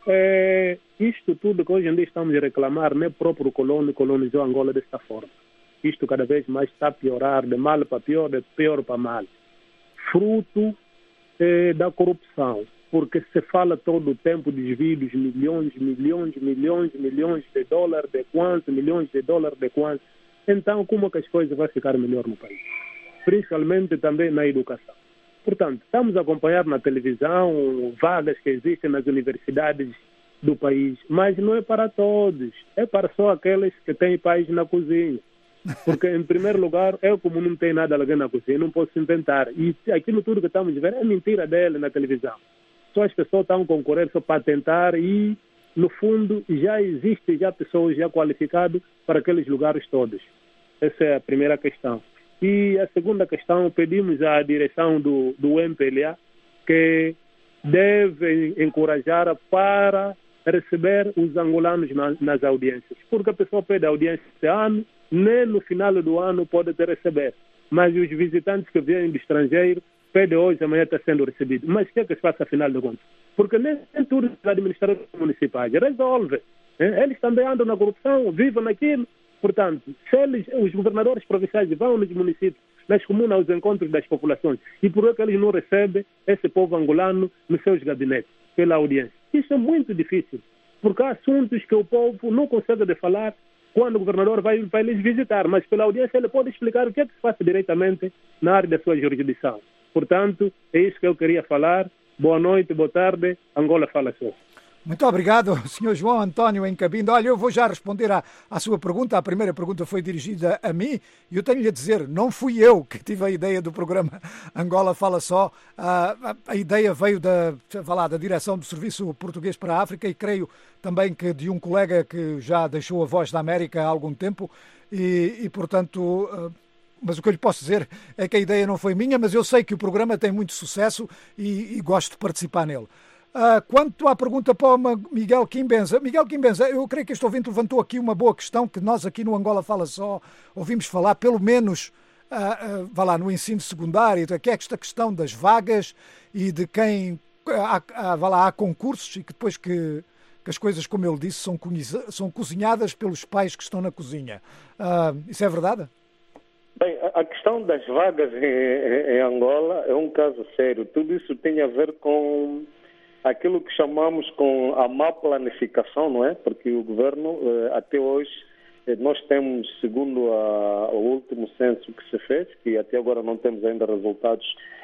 é, isto tudo que hoje em dia estamos a reclamar, nem o próprio colônia colonizou Angola desta forma. Isto cada vez mais está a piorar, de mal para pior, de pior para mal. Fruto é, da corrupção. Porque se fala todo o tempo de desvios, milhões, milhões, milhões, milhões de dólares, de quanto, milhões de dólares, de quanto. Então, como que as coisas vão ficar melhor no país? Principalmente também na educação. Portanto, estamos a acompanhar na televisão vagas que existem nas universidades do país, mas não é para todos, é para só aqueles que têm pais na cozinha. Porque, em primeiro lugar, eu, como não tenho nada alguém na cozinha, não posso inventar. E aquilo tudo que estamos a ver é mentira dele na televisão. Só as pessoas estão concorrendo só para tentar e, no fundo, já existe já pessoas já qualificadas para aqueles lugares todos. Essa é a primeira questão. E a segunda questão, pedimos à direção do, do M P L A que deve encorajar para receber os angolanos na, nas audiências. Porque a pessoa pede audiência esse ano, nem no final do ano pode ter receber. Mas os visitantes que vêm do estrangeiro pede hoje, amanhã está sendo recebido. Mas o que é que se faz afinal de contas? Porque nem tudo os administradores municipais resolve. Eles também andam na corrupção, vivem naquilo. Portanto, se eles, os governadores provinciais vão nos municípios, nas comunas, aos encontros das populações, e por que eles não recebem esse povo angolano nos seus gabinetes, pela audiência? Isso é muito difícil, porque há assuntos que o povo não consegue de falar quando o governador vai, vai lhes visitar, mas pela audiência ele pode explicar o que é que se faz diretamente na área da sua jurisdição. Portanto, é isso que eu queria falar. Boa noite, boa tarde. Angola Fala Só. Muito obrigado, senhor João António em Cabinda. Olha, eu vou já responder à, à sua pergunta. A primeira pergunta foi dirigida a mim e eu tenho-lhe a dizer, não fui eu que tive a ideia do programa Angola Fala Só. A, a, a ideia veio da, lá, da direção do Serviço Português para a África e creio também que de um colega que já deixou a Voz da América há algum tempo e, e portanto... Mas o que eu lhe posso dizer é que a ideia não foi minha, mas eu sei que o programa tem muito sucesso e, e gosto de participar nele. Uh, quanto à pergunta para o Miguel Quimbenza, Miguel Quimbenza, eu creio que este ouvinte levantou aqui uma boa questão que nós aqui no Angola Fala Só ouvimos falar, pelo menos uh, uh, vá lá, no ensino secundário, que é esta questão das vagas e de quem há, há, vá lá, há concursos e que depois que, que as coisas, como ele disse, são, são cozinhadas pelos pais que estão na cozinha. Uh, isso é verdade? Bem, a questão das vagas em, em Angola é um caso sério. Tudo isso tem a ver com aquilo que chamamos com a má planificação, não é? Porque o governo, até hoje, nós temos, segundo a, o último censo que se fez, que até agora não temos ainda resultados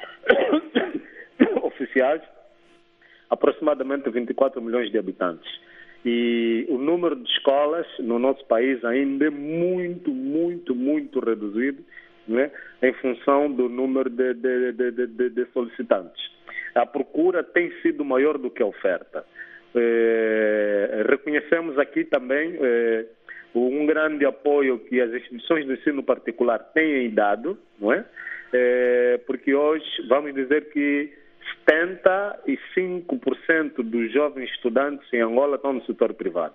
oficiais, aproximadamente vinte e quatro milhões de habitantes. E o número de escolas no nosso país ainda é muito, muito, muito reduzido, né, em função do número de, de, de, de, de solicitantes. A procura tem sido maior do que a oferta. É, reconhecemos aqui também é, um grande apoio que as instituições de ensino particular têm dado, não é? É, porque hoje, vamos dizer que setenta e cinco por cento dos jovens estudantes em Angola estão no setor privado.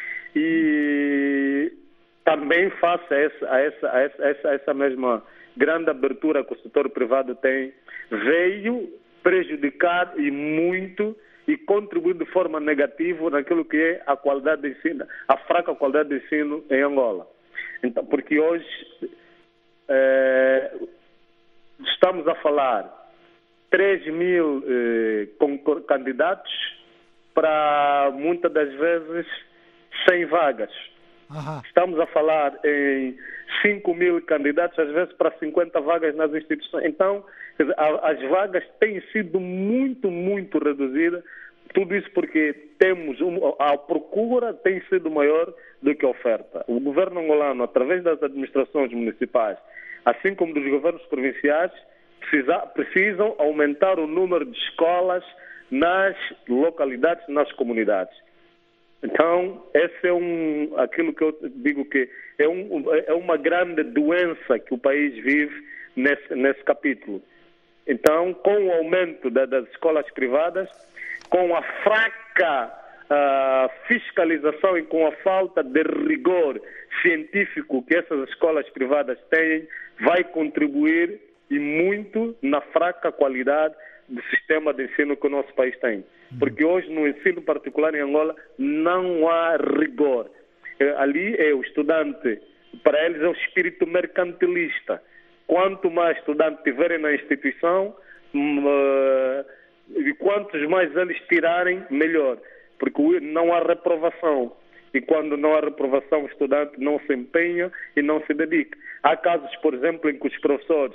E também face a essa, a essa, a essa, a essa, a essa mesma grande abertura que o setor privado tem, veio prejudicar e muito e contribuir de forma negativa naquilo que é a qualidade de ensino, a fraca qualidade de ensino em Angola. Então, porque hoje... É, estamos a falar três mil eh, candidatos para, muitas das vezes, cem vagas. Aham. Estamos a falar em cinco mil candidatos, às vezes para cinquenta vagas nas instituições. Então, quer dizer, a, as vagas têm sido muito, muito reduzidas. Tudo isso porque temos um, a procura tem sido maior do que a oferta. O governo angolano, através das administrações municipais, assim como dos governos provinciais, precisa, precisam aumentar o número de escolas nas localidades, nas comunidades. Então, esse é um, aquilo que eu digo que é, um, é uma grande doença que o país vive nesse, nesse capítulo. Então, com o aumento da, das escolas privadas, com a fraca uh, fiscalização e com a falta de rigor científico que essas escolas privadas têm, vai contribuir e muito na fraca qualidade do sistema de ensino que o nosso país tem. Porque hoje, no ensino particular em Angola, não há rigor. É, ali é o estudante, para eles é o espírito mercantilista. Quanto mais estudantes tiverem na instituição, uh, e quantos mais eles tirarem, melhor. Porque não há reprovação. E quando não há reprovação, o estudante não se empenha e não se dedica. Há casos, por exemplo, em que os professores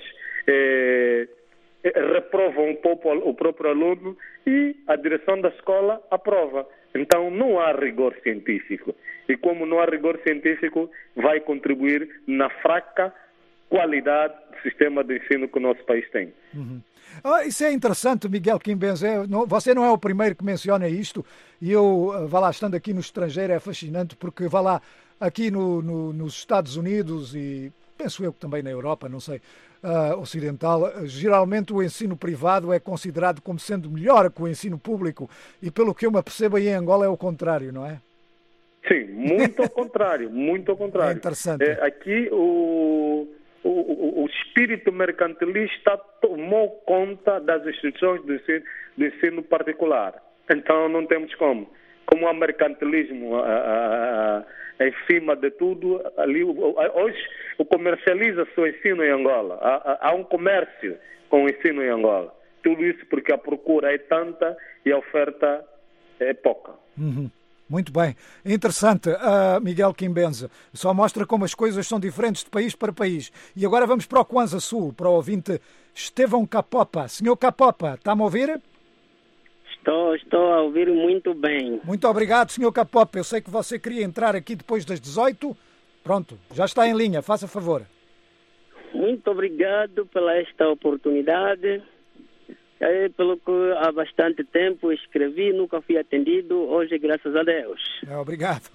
eh, reprovam um pouco o próprio aluno e a direção da escola aprova. Então, não há rigor científico. E como não há rigor científico, vai contribuir na fraca qualidade do sistema de ensino que o nosso país tem. Uhum. Ah, isso é interessante, Miguel Quimbenza. É, não, você não é o primeiro que menciona isto, e eu, vá lá, estando aqui no estrangeiro, é fascinante, porque, vá lá, aqui no, no, nos Estados Unidos e penso eu que também na Europa, não sei, uh, ocidental, geralmente o ensino privado é considerado como sendo melhor que o ensino público, e pelo que eu me apercebo aí em Angola é o contrário, não é? Sim, muito ao contrário, muito ao contrário. É interessante. É, aqui o... O, o, o espírito mercantilista tomou conta das instituições do ensino, do ensino particular. Então não temos como. Como há mercantilismo a, a, a, em cima de tudo, ali, hoje o comercializa-se o ensino em Angola. Há, há um comércio com o ensino em Angola. Tudo isso porque a procura é tanta e a oferta é pouca. Uhum. Muito bem. Interessante, uh, Miguel Quimbenza. Só mostra como as coisas são diferentes de país para país. E agora vamos para o Kwanza Sul, para o ouvinte Estevão Capopa. Senhor Capopa, está-me a ouvir? Estou, estou a ouvir muito bem. Muito obrigado, senhor Capopa. Eu sei que você queria entrar aqui depois das dezoito. Pronto, já está em linha. Faça favor. Muito obrigado pela esta oportunidade. É, pelo que há bastante tempo escrevi, nunca fui atendido, hoje graças a Deus. É, obrigado.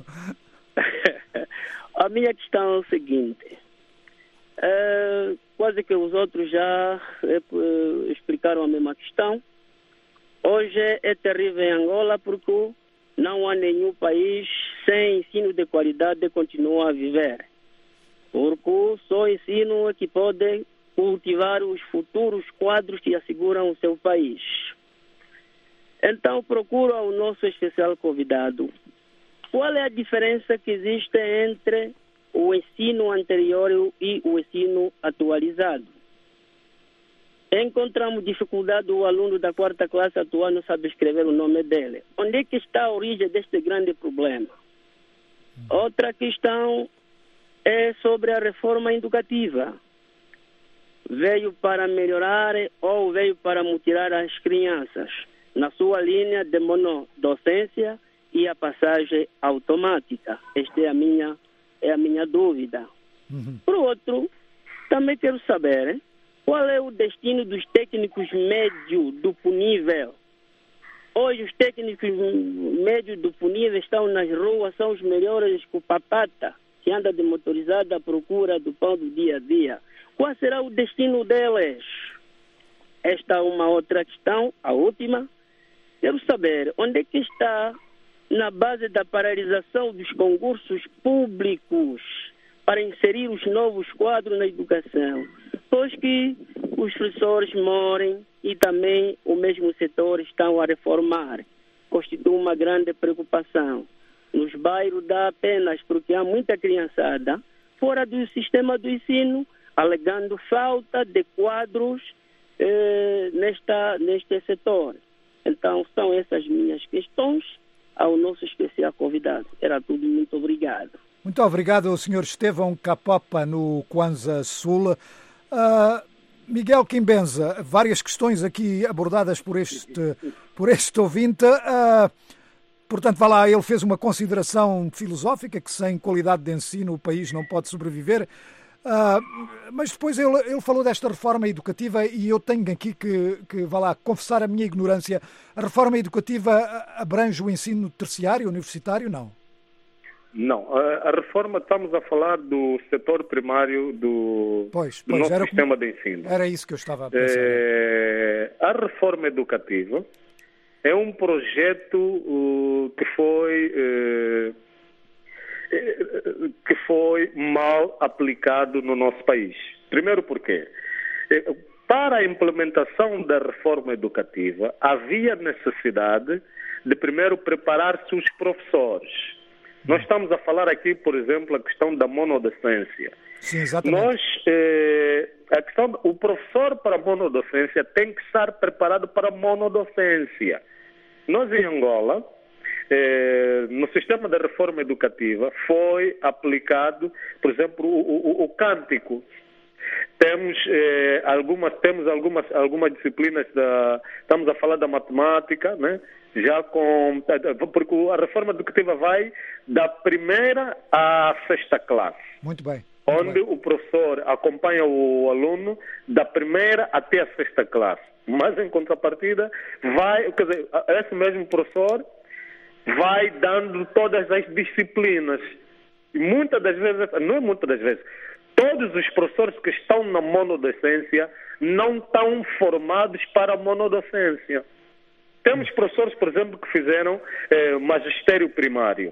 A minha questão é o seguinte, é, quase que os outros já é, explicaram a mesma questão. Hoje é terrível em Angola porque não há nenhum país sem ensino de qualidade que continua a viver. Porque só ensino é que pode cultivar os futuros quadros que asseguram o seu país. Então, procuro ao nosso especial convidado qual é a diferença que existe entre o ensino anterior e o ensino atualizado. Encontramos dificuldade do aluno da quarta classe atual não sabe escrever o nome dele. Onde é que está a origem deste grande problema? Outra questão é sobre a reforma educativa. Veio para melhorar ou veio para mutilar as crianças na sua linha de monodocência e a passagem automática? Esta é a minha, é a minha dúvida. Uhum. Por outro, também quero saber hein, qual é o destino dos técnicos médios do punível. Hoje os técnicos médios do punível estão nas ruas, são os melhores que o papata, que anda de motorizada à procura do pão do dia a dia. Qual será o destino deles? Esta é uma outra questão, a última. Quero saber onde é que está na base da paralisação dos concursos públicos para inserir os novos quadros na educação. Pois que os professores morrem e também o mesmo setor estão a reformar. Constitui uma grande preocupação. Nos bairros dá apenas porque há muita criançada fora do sistema do ensino, alegando falta de quadros eh, nesta, neste setor. Então, são essas minhas questões ao nosso especial convidado. Era tudo, muito obrigado. Muito obrigado, senhor Estevão Capopa, no Kwanza Sul. Uh, Miguel Quimbenza, várias questões aqui abordadas por este, por este ouvinte. Uh, portanto, vá lá, ele fez uma consideração filosófica que sem qualidade de ensino o país não pode sobreviver. Uh, mas depois ele, ele falou desta reforma educativa e eu tenho aqui que, que, vá lá, confessar a minha ignorância. A reforma educativa abrange o ensino terciário, universitário, não? Não, a, a reforma, estamos a falar do setor primário do, pois, do pois, nosso era, sistema de ensino. Era isso que eu estava a pensar. É, a reforma educativa é um projeto uh, que foi... Uh, que foi mal aplicado no nosso país. Primeiro porque, para a implementação da reforma educativa, havia necessidade de primeiro preparar-se os professores. Nós estamos a falar aqui, por exemplo, a questão da monodocência. Sim, exatamente. Nós, eh, a questão, o professor para a monodocência tem que estar preparado para a monodocência. Nós em Angola, Eh, no sistema da reforma educativa foi aplicado, por exemplo, o, o, o cântico. Temos, eh, algumas, temos algumas, algumas disciplinas, da, estamos a falar da matemática, né? Já com, porque a reforma educativa vai da primeira à sexta classe. Muito bem. Muito onde bem. O professor acompanha o aluno da primeira até a sexta classe. Mas, em contrapartida, vai, quer dizer, esse mesmo professor vai dando todas as disciplinas. E muitas das vezes, não é muitas das vezes, todos os professores que estão na monodocência não estão formados para a monodocência. Temos professores, por exemplo, que fizeram eh, magistério primário.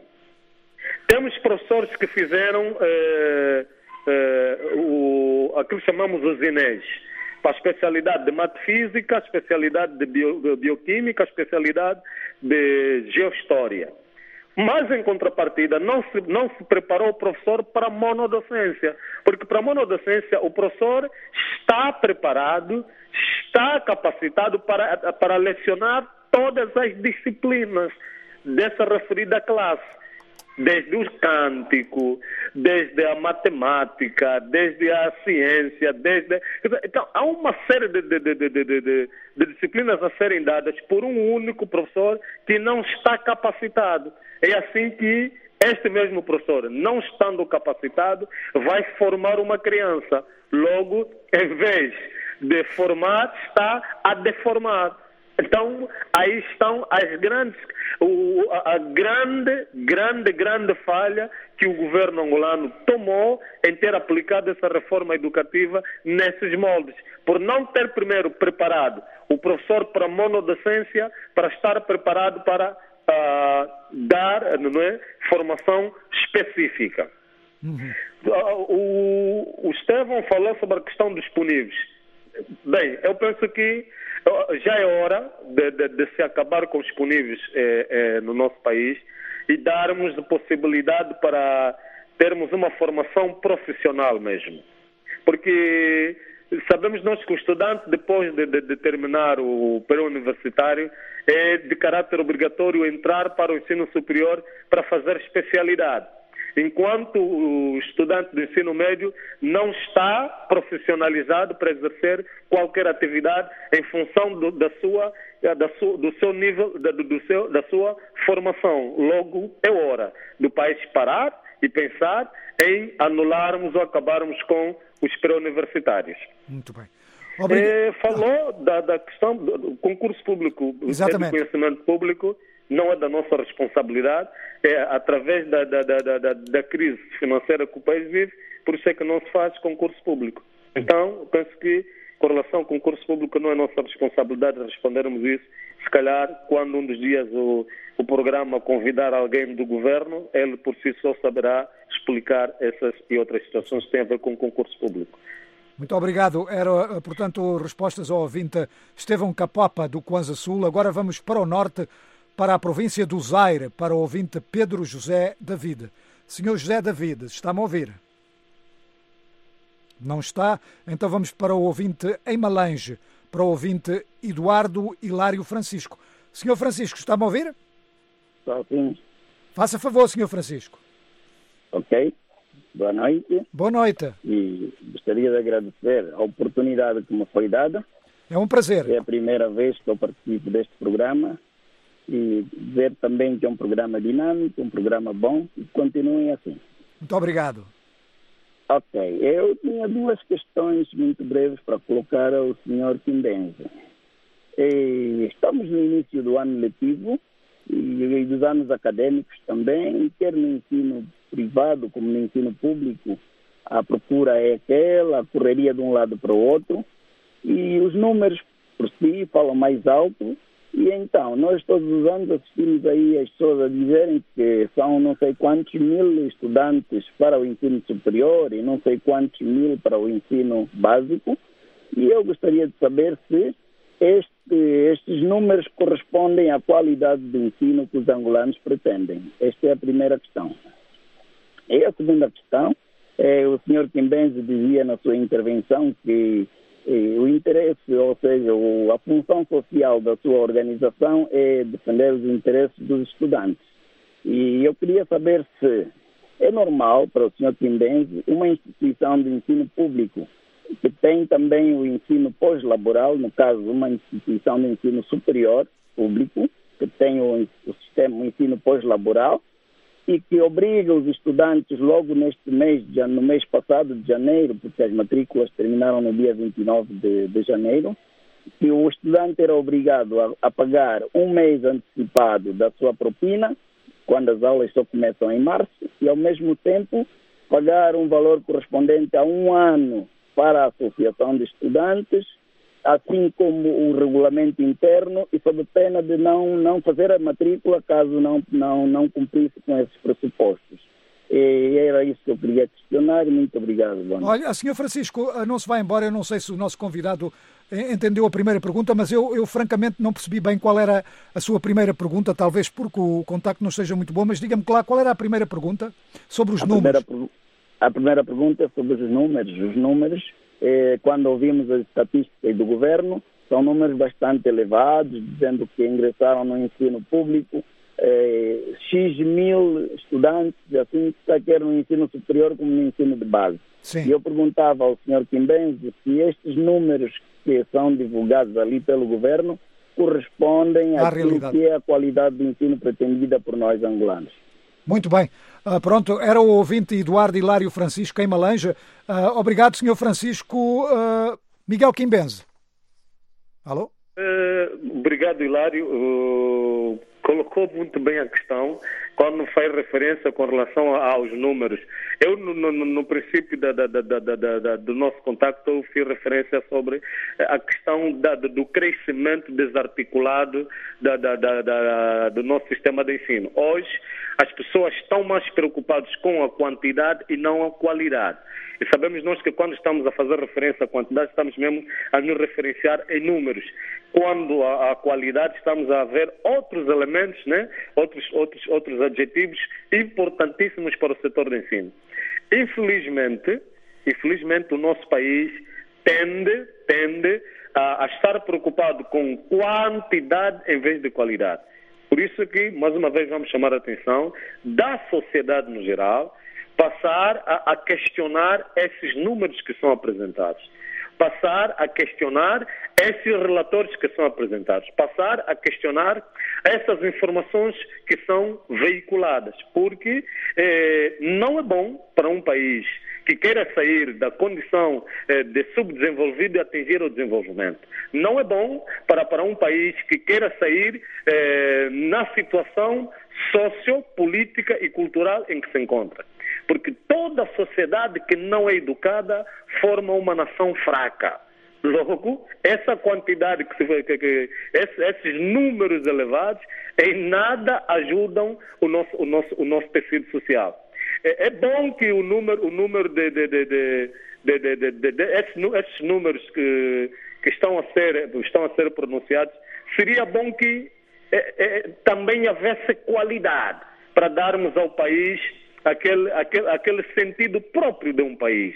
Temos professores que fizeram eh, eh, o, aquilo que chamamos os I N E S, para a especialidade de matefísica, a especialidade de, bio, de bioquímica, a especialidade de geohistória. Mas, em contrapartida, não se, não se preparou o professor para a monodocência. Porque para a monodocência o professor está preparado, está capacitado para, para lecionar todas as disciplinas dessa referida classe. Desde o cântico, desde a matemática, desde a ciência, desde... Então, há uma série de, de, de, de, de, de disciplinas a serem dadas por um único professor que não está capacitado. É assim que este mesmo professor, não estando capacitado, vai formar uma criança. Logo, em vez de formar, está a deformar. Então, aí estão as grandes, o, a, a grande, grande, grande falha que o governo angolano tomou em ter aplicado essa reforma educativa nesses moldes, por não ter primeiro preparado o professor para a monodocência, para estar preparado para uh, dar, não é, formação específica. Uhum. Uh, o, o Estevão falou sobre a questão dos puníveis. Bem, eu penso que já é hora de, de, de se acabar com os puníveis eh, eh, no nosso país e darmos a possibilidade para termos uma formação profissional mesmo. Porque sabemos nós que o estudante, depois de, de, de terminar o período universitário, é de caráter obrigatório entrar para o ensino superior para fazer especialidade. Enquanto o estudante do ensino médio não está profissionalizado para exercer qualquer atividade em função do, da, sua, da sua, do seu nível, da, do seu, da sua formação. Logo, é hora do país parar e pensar em anularmos ou acabarmos com os pré-universitários. Muito bem. É, falou da, da questão do concurso público, Exatamente. do conhecimento público. Não é da nossa responsabilidade, é através da, da, da, da, da crise financeira que o país vive, por isso é que não se faz concurso público. Então, penso que, com relação ao concurso público, não é nossa responsabilidade respondermos isso. Se calhar, quando um dos dias o, o programa convidar alguém do governo, ele por si só saberá explicar essas e outras situações que têm a ver com o concurso público. Muito obrigado. Era, portanto, respostas ao ouvinte Estevão Capopa, do Kwanza Sul. Agora vamos para o norte, para a província do Zaire, para o ouvinte Pedro José David. Senhor José David, está-me a ouvir? Não está? Então vamos para o ouvinte em Malange, para o ouvinte Eduardo Hilário Francisco. senhor Francisco, está-me a ouvir? Estou sim. Faça favor, senhor Francisco. Ok. Boa noite. Boa noite. E gostaria de agradecer a oportunidade que me foi dada. É um prazer. É a primeira vez que eu participo deste programa e dizer também que é um programa dinâmico, um programa bom e continuem assim. Muito obrigado. Ok. Eu tinha duas questões muito breves para colocar ao senhor Quimbenza. Estamos no início do ano letivo e dos anos acadêmicos também, quer no ensino privado como no ensino público, a procura é aquela, a correria de um lado para o outro, e os números por si falam mais alto, e então nós todos os anos assistimos aí as pessoas a dizerem que são não sei quantos mil estudantes para o ensino superior e não sei quantos mil para o ensino básico, e eu gostaria de saber se este, estes números correspondem à qualidade do ensino que os angolanos pretendem. Esta é a primeira questão. E a segunda questão, é, o senhor Quimbenza dizia na sua intervenção que eh, o interesse, ou seja, o, a função social da sua organização é defender os interesses dos estudantes. E eu queria saber se é normal para o senhor Quimbenza uma instituição de ensino público que tem também o ensino pós-laboral, no caso, uma instituição de ensino superior público, que tem o, o sistema, o ensino pós-laboral, e que obriga os estudantes logo neste mês, no mês passado de janeiro, porque as matrículas terminaram no dia vinte e nove de, de janeiro, que o estudante era obrigado a, a pagar um mês antecipado da sua propina, quando as aulas só começam em março, e ao mesmo tempo pagar um valor correspondente a um ano para a Associação de Estudantes, assim como o regulamento interno, e sob pena de não, não fazer a matrícula caso não, não, não cumprisse com esses pressupostos. E era isso que eu queria questionar e muito obrigado. Bom. Olha, senhor Francisco, não se vai embora, eu não sei se o nosso convidado entendeu a primeira pergunta, mas eu, eu francamente não percebi bem qual era a sua primeira pergunta, talvez porque o contacto não esteja muito bom, mas diga-me lá, qual era a primeira pergunta sobre os a números? Primeira, a primeira pergunta é sobre os números. Os números, eh, quando ouvimos as estatísticas do governo, são números bastante elevados, dizendo que ingressaram no ensino público eh, X mil estudantes, assim, quer no ensino superior como no ensino de base. Sim. E eu perguntava ao senhor Quimbenza se estes números que são divulgados ali pelo governo correspondem àquilo que é a qualidade do ensino pretendida por nós angolanos. Muito bem. Uh, pronto, era o ouvinte Eduardo Hilário Francisco em Malanja. Uh, obrigado, senhor Francisco. Uh, Miguel Quimbenza. Alô? Uh, obrigado, Hilário. Uh, colocou muito bem a questão quando faz referência com relação aos números. Eu, no, no, no princípio da, da, da, da, da, do nosso contacto, eu fiz referência sobre a questão da, do crescimento desarticulado da, da, da, da, do nosso sistema de ensino. Hoje, as pessoas estão mais preocupadas com a quantidade e não a qualidade. E sabemos nós que quando estamos a fazer referência à quantidade, estamos mesmo a nos referenciar em números. Quando a, a qualidade, estamos a ver outros elementos, né? outros, outros, outros adjetivos importantíssimos para o setor de ensino. Infelizmente, infelizmente o nosso país tende, tende a, a estar preocupado com quantidade em vez de qualidade. Por isso que, mais uma vez, vamos chamar a atenção da sociedade no geral, passar a, a questionar esses números que são apresentados, passar a questionar esses relatórios que são apresentados, passar a questionar essas informações que são veiculadas, porque eh, não é bom para um país que queira sair da condição eh, de subdesenvolvido e atingir o desenvolvimento. Não é bom para, para um país que queira sair eh, na situação sociopolítica e cultural em que se encontra. Porque toda a sociedade que não é educada forma uma nação fraca. Logo, essa quantidade, que se vê, que, que, esses, esses números elevados, em nada ajudam o nosso, o nosso, o nosso tecido social. É, é bom que o número, o número de, de, de, de, de, de, de, de, de esses, esses números que, que estão, a ser, estão a ser pronunciados, seria bom que é, é, também houvesse qualidade para darmos ao país aquele, aquele, aquele sentido próprio de um país.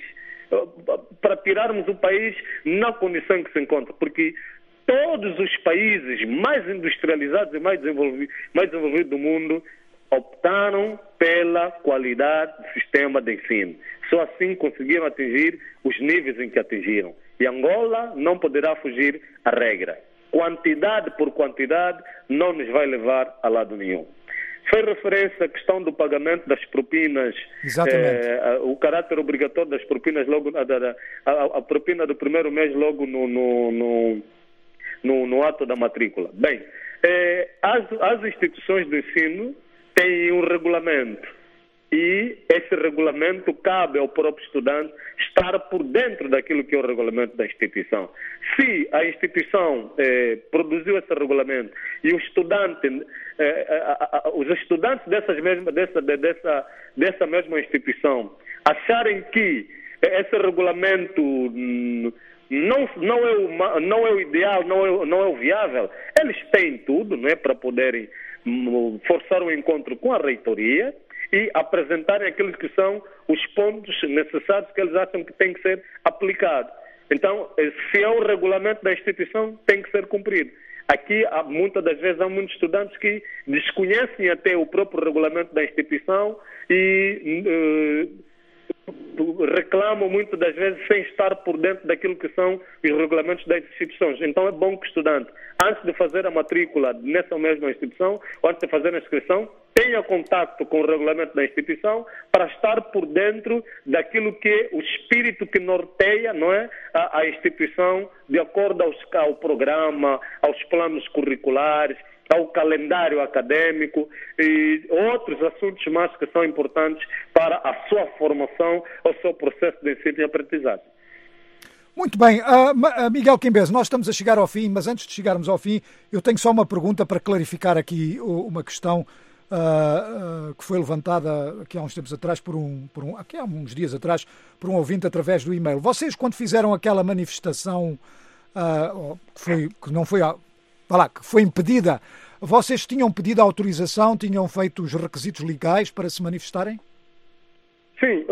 para tirarmos o país na condição em que se encontra, porque todos os países mais industrializados e mais desenvolvidos, mais desenvolvidos do mundo optaram pela qualidade do sistema de ensino. Só assim conseguiram atingir os níveis em que atingiram. E Angola não poderá fugir à regra. Quantidade por quantidade não nos vai levar a lado nenhum. Fez referência à questão do pagamento das propinas, eh, o caráter obrigatório das propinas, logo a, a, a propina do primeiro mês logo no, no, no, no, no ato da matrícula. Bem, eh, as, as instituições de ensino têm um regulamento e esse regulamento cabe ao próprio estudante estar por dentro daquilo que é o regulamento da instituição. Se a instituição eh, produziu esse regulamento e o estudante, eh, a, a, os estudantes dessas mesmas, dessa, dessa, dessa mesma instituição acharem que esse regulamento hum, não, não, é o, não é o ideal, não é, não é o viável, eles têm tudo, não é, para poderem hum, forçar o encontro com a reitoria e apresentarem aqueles que são os pontos necessários que eles acham que têm que ser aplicados. Então, se é o regulamento da instituição, tem que ser cumprido. Aqui, há, muitas das vezes, há muitos estudantes que desconhecem até o próprio regulamento da instituição e uh, reclamam muitas das vezes sem estar por dentro daquilo que são os regulamentos das instituições. Então é bom que o estudante, antes de fazer a matrícula nessa mesma instituição, ou antes de fazer a inscrição, tenha contato com o regulamento da instituição para estar por dentro daquilo que é o espírito que norteia, não é, a, a instituição de acordo aos, ao programa, aos planos curriculares, ao calendário acadêmico e outros assuntos mais que são importantes para a sua formação, o seu processo de ensino e aprendizagem. Muito bem. Uh, Miguel Quimbez, nós estamos a chegar ao fim, mas antes de chegarmos ao fim, eu tenho só uma pergunta para clarificar aqui uma questão uh, uh, que foi levantada aqui há uns tempos atrás, por um, por um, aqui há uns dias atrás, por um ouvinte através do e-mail. Vocês, quando fizeram aquela manifestação uh, que, foi, que não foi... A, Lá, que foi impedida, vocês tinham pedido autorização, tinham feito os requisitos legais para se manifestarem? Sim,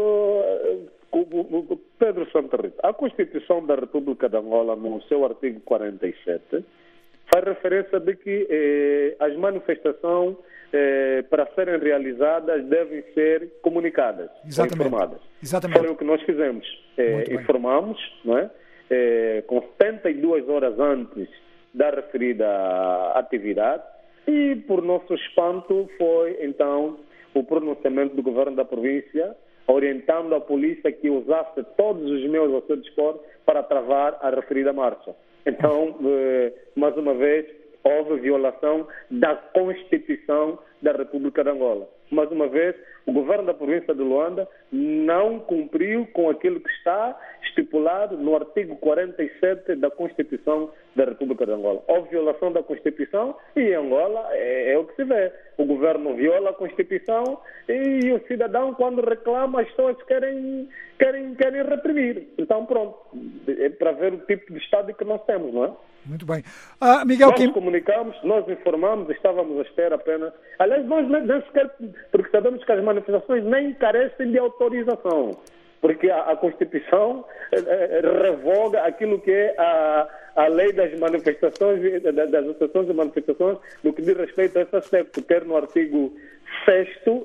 uh, uh, Pedro Santa Rita, a Constituição da República de Angola, no seu artigo quarenta e sete, faz referência de que eh, as manifestações eh, para serem realizadas devem ser comunicadas, informadas. Exatamente. Foi o que nós fizemos. Eh, informamos, não é? Eh, com setenta e duas horas antes da referida atividade e, por nosso espanto, foi então o pronunciamento do governo da província orientando a polícia que usasse todos os meios ao seu dispor para travar a referida marcha. Então, eh, mais uma vez, houve violação da Constituição da República de Angola. Mais uma vez, o governo da província de Luanda não cumpriu com aquilo que está estipulado no artigo quarenta e sete da Constituição da República de Angola. Houve violação da Constituição e em Angola é, é o que se vê. O governo viola a Constituição e o cidadão, quando reclama, as pessoas querem, querem, querem reprimir. Então, pronto, é para ver o tipo de Estado que nós temos, não é? Muito bem. Ah, Miguel, nós Kim... comunicamos, nós informamos, estávamos à espera apenas. Aliás, nós nem sequer, porque sabemos que as manifestações nem carecem de autorização, porque a, a Constituição eh, revoga aquilo que é a, a lei das manifestações, das associações de manifestações, no que diz respeito a esse aspecto, quer no artigo sexto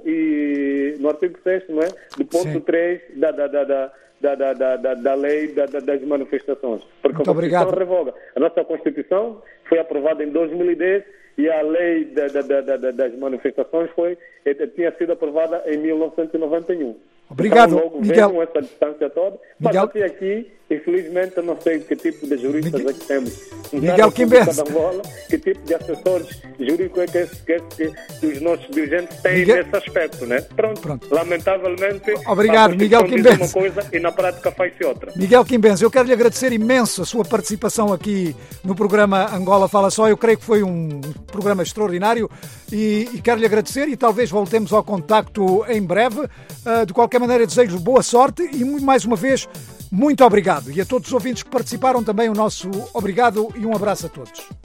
e no artigo sexto, não é? Do ponto Sim. três da, da, da, da Da, da, da, da lei da, da, das manifestações. Porque Muito a Constituição obrigado. revoga. A nossa Constituição foi aprovada em dois mil e dez e a lei da, da, da, da, das manifestações foi, tinha sido aprovada em mil novecentos e noventa e um. Obrigado, então, logo Miguel. Com essa distância toda, mas Miguel... até aqui, infelizmente, eu não sei que tipo de juristas Miguel... é que temos. Miguel Quimbez. Angola, que tipo de assessores jurídicos é que, é que, é que, que os nossos dirigentes têm Miguel... nesse aspecto, né? Pronto. Pronto. Lamentavelmente, obrigado, Miguel Quimbez. Diz uma coisa e na prática faz-se outra. Miguel Quimbez, eu quero lhe agradecer imenso a sua participação aqui no programa Angola Fala Só. Eu creio que foi um programa extraordinário e, e quero lhe agradecer e talvez voltemos ao contacto em breve. Uh, de qualquer maneira, desejo boa sorte e mais uma vez, muito obrigado. E a todos os ouvintes que participaram também o nosso obrigado e um abraço a todos.